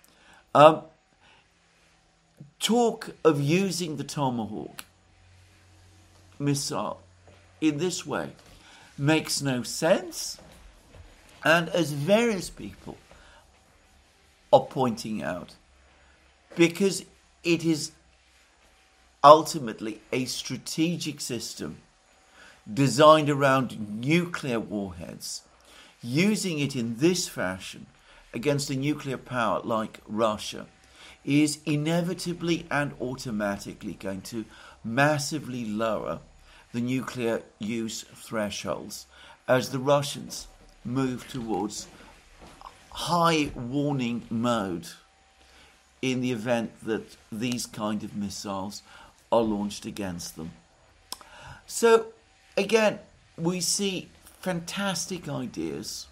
Talk of using the Tomahawk missile in this way makes no sense, and as various people are pointing out, because it is ultimately a strategic system designed around nuclear warheads, using it in this fashion against a nuclear power like Russia is inevitably and automatically going to massively lower the nuclear use thresholds as the Russians move towards high warning mode in the event that these kind of missiles are launched against them. So again, we see fantastic ideas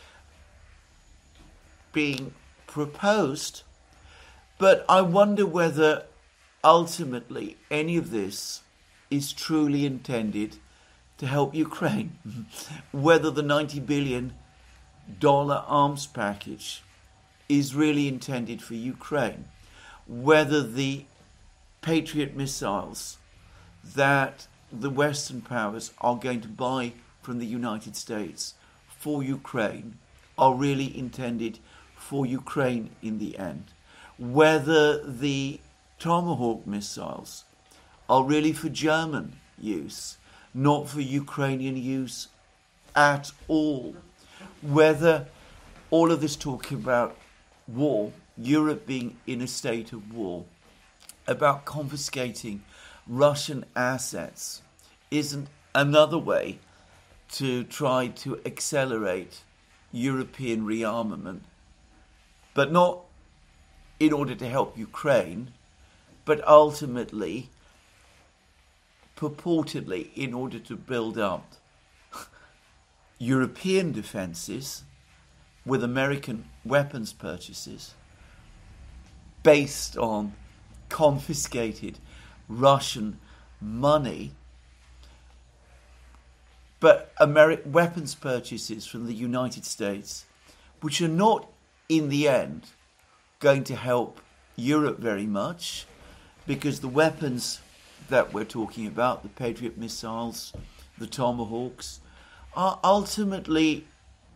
being proposed, but I wonder whether ultimately any of this is truly intended to help Ukraine. Whether the $90 billion arms package is really intended for Ukraine. Whether the Patriot missiles that the Western powers are going to buy from the United States for Ukraine are really intended for Ukraine in the end. Whether the Tomahawk missiles are really for German use, not for Ukrainian use at all. Whether all of this talk about war, Europe being in a state of war, about confiscating Russian assets, isn't another way to try to accelerate European rearmament, but not in order to help Ukraine, but ultimately, purportedly, in order to build up European defences with American weapons purchases based on confiscated Russian money, but weapons purchases from the United States, which are not, in the end, going to help Europe very much, because the weapons that we're talking about, the Patriot missiles, the Tomahawks, are ultimately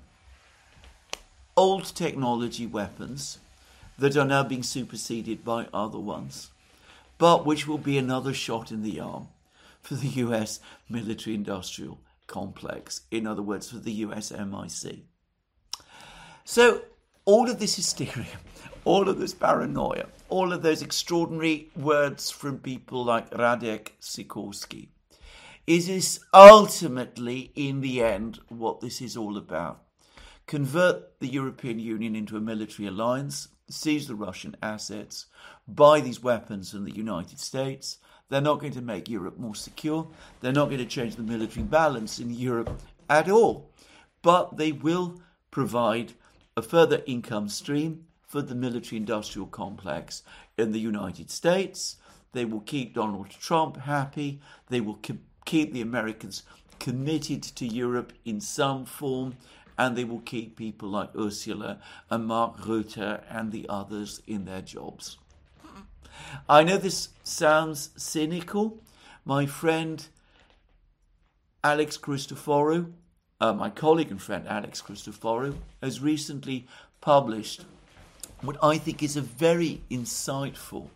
old technology weapons that are now being superseded by other ones, but which will be another shot in the arm for the US military-industrial complex, in other words, for the US MIC. So all of this hysteria, all of this paranoia, all of those extraordinary words from people like Radek Sikorski, is ultimately, in the end, what this is all about. Convert the European Union into a military alliance, seize the Russian assets, buy these weapons from the United States. They're not going to make Europe more secure. They're not going to change the military balance in Europe at all. But they will provide a further income stream for the military-industrial complex in the United States. They will keep Donald Trump happy. They will keep the Americans committed to Europe in some form, and they will keep people like Ursula and Mark Rutte and the others in their jobs. I know this sounds cynical. My friend Alex Christoforou, my colleague and friend Alex Christoforou, has recently published what I think is a very insightful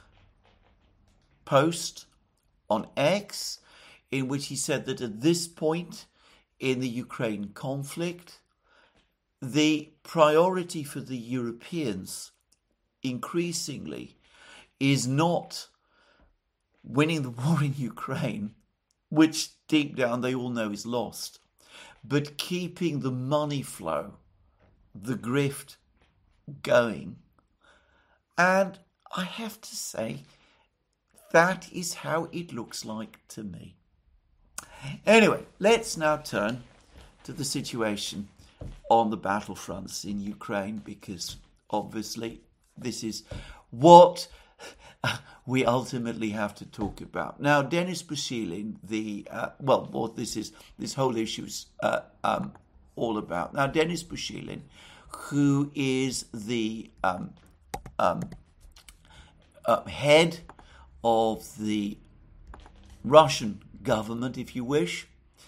post on X, in which he said that at this point in the Ukraine conflict, the priority for the Europeans increasingly is not winning the war in Ukraine, which deep down they all know is lost, but keeping the money flow, the grift going. And I have to say, that is how it looks like to me. Anyway, let's now turn to the situation on the battlefronts in Ukraine, because obviously this is what we ultimately have to talk about. Now, Denis Pushilin, what this whole issue is all about. Now, Denis Pushilin, who is the head of the Russian government, if you wish,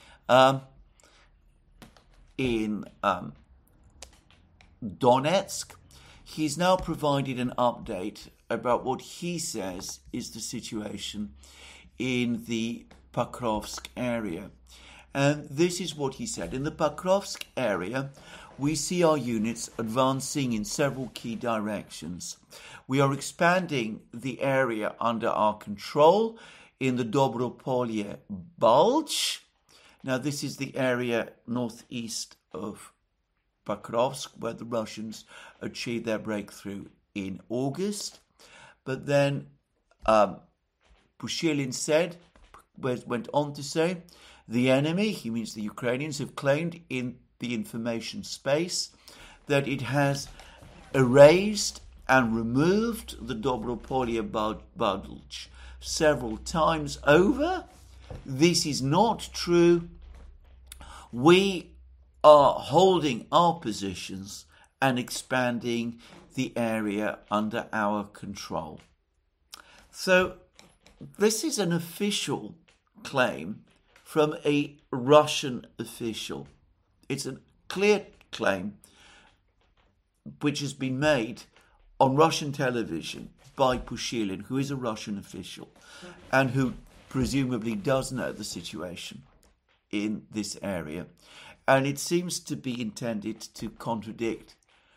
in Donetsk, he's now provided an update about what he says is the situation in the Pokrovsk area. And this is what he said. In the Pokrovsk area, we see our units advancing in several key directions. We are expanding the area under our control in the Dobropolye Bulge. Now, this is the area northeast of Pokrovsk, where the Russians achieved their breakthrough in August. But then Pushilin went on to say, the enemy, he means the Ukrainians, have claimed in the information space that it has erased and removed the Dobropolye Bulge several times over. This is not true. We are holding our positions and expanding the area under our control. So this is an official claim from a Russian official. It's a clear claim which has been made on Russian television by Pushilin, who is a Russian official and who presumably does know the situation in this area. And it seems to be intended to contradict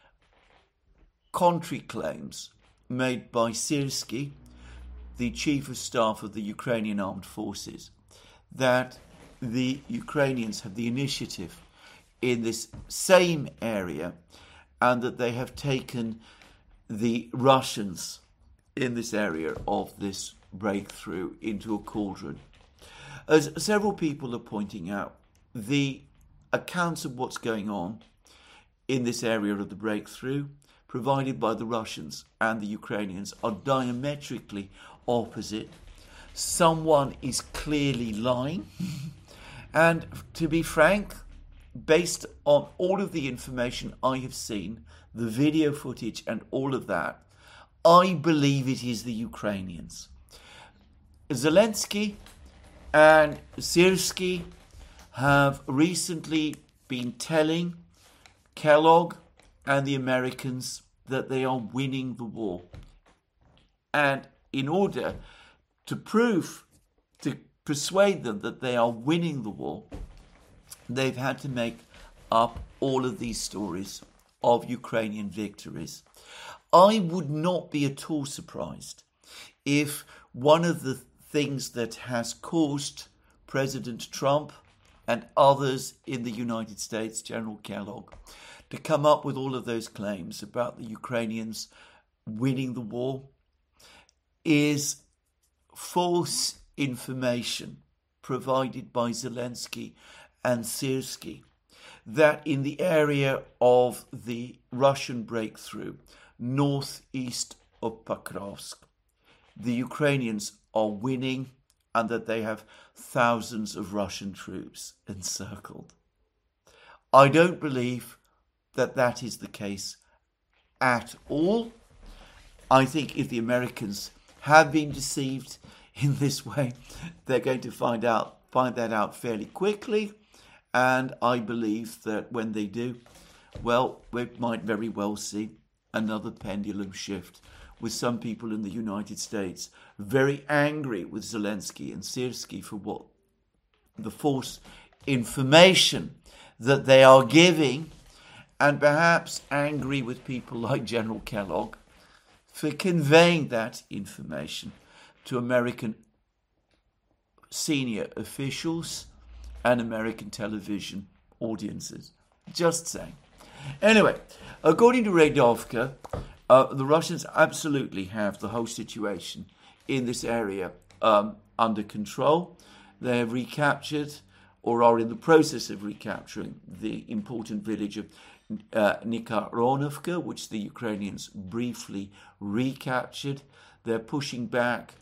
contrary claims made by Syrskyi, the chief of staff of the Ukrainian armed forces, that the Ukrainians have the initiative in this same area and that they have taken the Russians in this area of this breakthrough into a cauldron. As several people are pointing out, the accounts of what's going on in this area of the breakthrough provided by the Russians and the Ukrainians are diametrically opposite. Someone is clearly lying. And to be frank, based on all of the information I have seen, the video footage and all of that, I believe it is the Ukrainians. Zelensky and Syrskyi have recently been telling Kellogg and the Americans that they are winning the war. And in order to persuade them that they are winning the war, they've had to make up all of these stories of Ukrainian victories. I would not be at all surprised if one of the things that has caused President Trump and others in the United States, General Kellogg, to come up with all of those claims about the Ukrainians winning the war is false information provided by Zelensky and Syrskyi, that in the area of the Russian breakthrough northeast of Pokrovsk, the Ukrainians are winning and that they have thousands of Russian troops encircled. I don't believe that that is the case at all. I think if the Americans have been deceived in this way, they're going to find that out fairly quickly. And I believe that when they do, well, we might very well see another pendulum shift, with some people in the United States very angry with Zelensky and Syrskyi for what the false information that they are giving, and perhaps angry with people like General Kellogg for conveying that information to American senior officials and American television audiences. Just saying. Anyway, according to Radovka, the Russians absolutely have the whole situation in this area under control. They have recaptured, or are in the process of recapturing, the important village of Nikoronovka, which the Ukrainians briefly recaptured. They're pushing back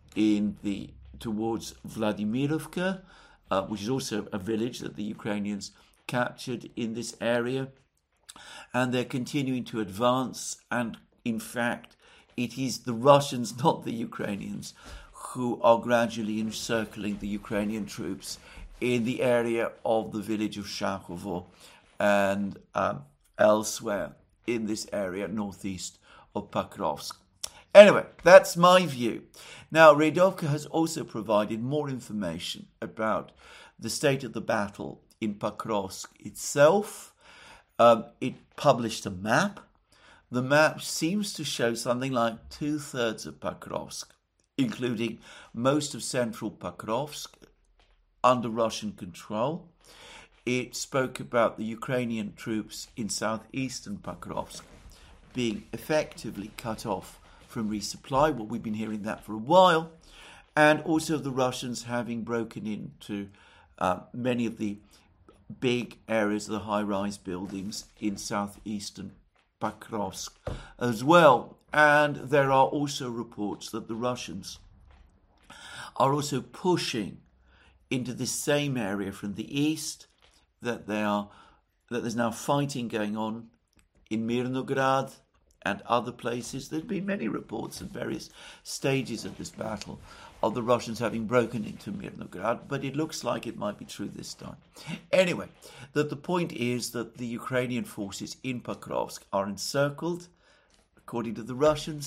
towards Vladimirovka, which is also a village that the Ukrainians captured in this area. And they're continuing to advance. And in fact, it is the Russians, not the Ukrainians, who are gradually encircling the Ukrainian troops in the area of the village of Shakhovo and elsewhere in this area northeast of Pokrovsk. Anyway, that's my view. Now, Radovka has also provided more information about the state of the battle in Pokrovsk itself. It published a map. The map seems to show something like 2/3 of Pokrovsk, including most of central Pokrovsk, under Russian control. It spoke about the Ukrainian troops in southeastern Pokrovsk being effectively cut off from resupply. Well, we've been hearing that for a while. And also the Russians having broken into many of the big areas of the high-rise buildings in southeastern Pokrovsk as well. And there are also reports that the Russians are also pushing into this same area from the east, that there's now fighting going on in Mirnograd and other places. There's been many reports at various stages of this battle of the Russians having broken into Mirnograd, but it looks like it might be true this time. Anyway, that the point is that the Ukrainian forces in Pokrovsk are encircled, according to the Russians,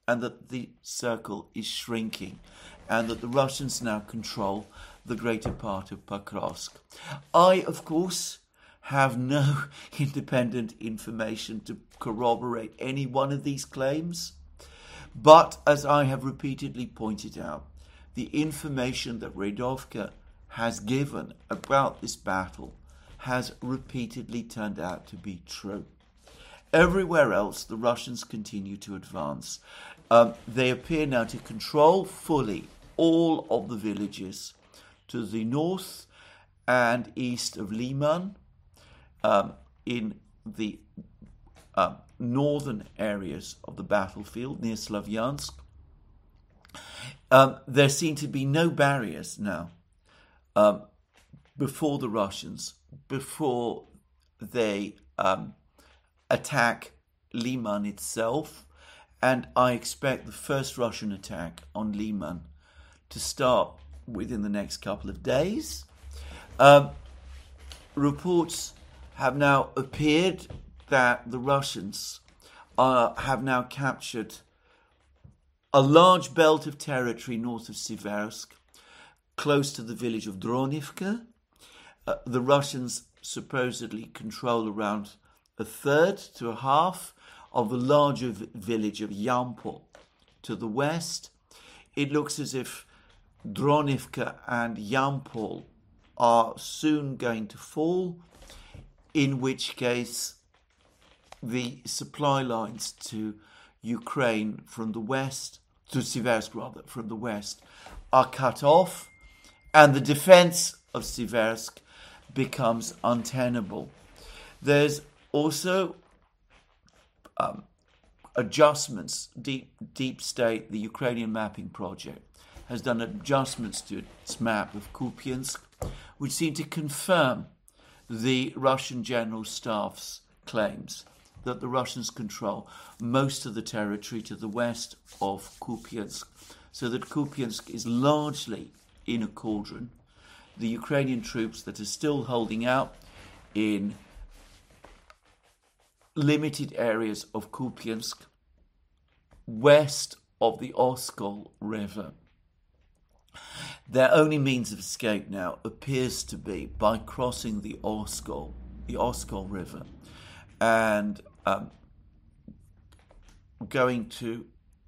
and that the circle is shrinking, and that the Russians now control the greater part of Pokrovsk. I, of course, have no independent information to corroborate any one of these claims, but as I have repeatedly pointed out, the information that Radovka has given about this battle has repeatedly turned out to be true. Everywhere else, the Russians continue to advance. They appear now to control fully all of the villages to the north and east of Liman, in the northern areas of the battlefield near Slavyansk. There seem to be no barriers now before the Russians, before they attack Liman itself, and I expect the first Russian attack on Liman to start within the next couple of days. Reports have now appeared that the Russians have now captured a large belt of territory north of Siversk, close to the village of Dronivka. The Russians supposedly control around a third to a half of the larger village of Yampol to the west. It looks as if Dronivka and Yampol are soon going to fall, in which case the supply lines to Ukraine from the west, to Siversk rather, from the west, are cut off, and the defense of Siversk becomes untenable. There's also adjustments. Deep State, the Ukrainian mapping project, has done adjustments to its map of Kupiansk, which seem to confirm the Russian General Staff's claims that the Russians control most of the territory to the west of Kupiansk, so that Kupiansk is largely in a cauldron. The Ukrainian troops that are still holding out in limited areas of Kupiansk, west of the Oskol River. Their only means of escape now appears to be by crossing the Oskol River, and going to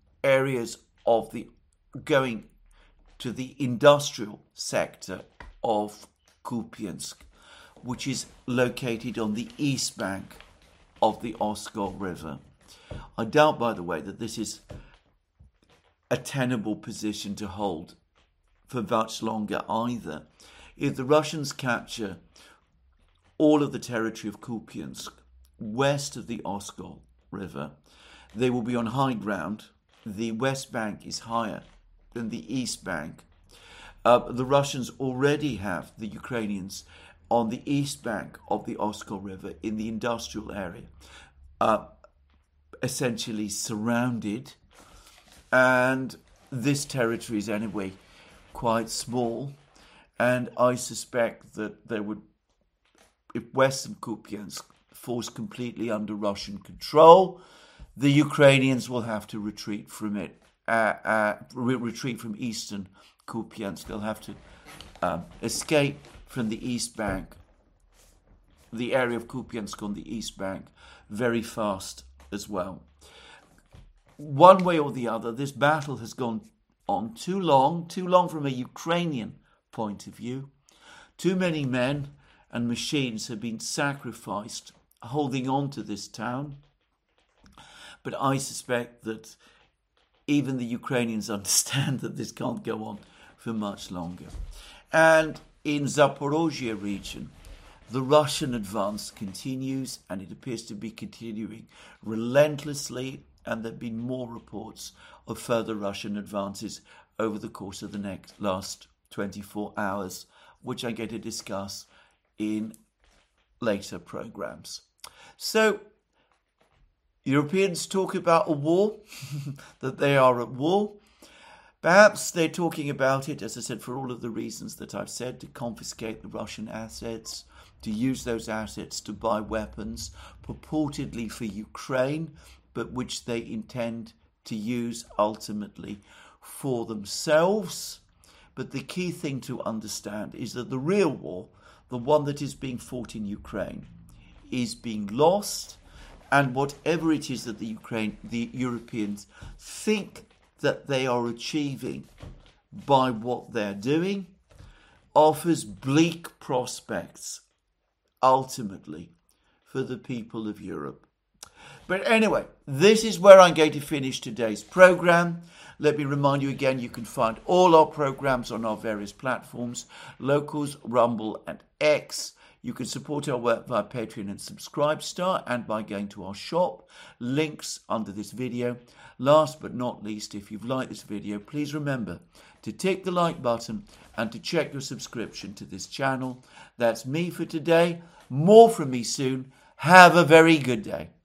the industrial sector of Kupiansk, which is located on the east bank of the Oskol River. I doubt, by the way, that this is a tenable position to hold for much longer either. If the Russians capture all of the territory of Kupiansk west of the Oskol River, they will be on high ground. The west bank is higher than the east bank. The Russians already have the Ukrainians on the east bank of the Oskol River in the industrial area, essentially surrounded, and this territory is anyway quite small, and I suspect that they would, if western Kupiansk falls completely under Russian control, the Ukrainians will have to retreat from it, retreat from eastern Kupiansk. They'll have to escape from the east bank, the area of Kupiansk on the east bank, very fast as well. One way or the other, this battle has gone on too long from a Ukrainian point of view. Too many men and machines have been sacrificed holding on to this town. But I suspect that even the Ukrainians understand that this can't go on for much longer. And in Zaporozhye region, the Russian advance continues, and it appears to be continuing relentlessly, and there have been more reports of further Russian advances over the course of the last 24 hours, which I'm going to discuss in later programs. So, Europeans talk about a war, that they are at war. Perhaps they're talking about it, as I said, for all of the reasons that I've said, to confiscate the Russian assets, to use those assets to buy weapons, purportedly for Ukraine, but which they intend to use ultimately for themselves. But the key thing to understand is that the real war, the one that is being fought in Ukraine, is being lost, and whatever it is that the Europeans think that they are achieving by what they're doing offers bleak prospects ultimately for the people of Europe. But anyway, this is where I'm going to finish today's program. Let me remind you again, you can find all our programs on our various platforms, Locals, Rumble and X. You can support our work via Patreon and Subscribestar and by going to our shop. Links under this video. Last but not least, if you've liked this video, please remember to tick the like button and to check your subscription to this channel. That's me for today. More from me soon. Have a very good day.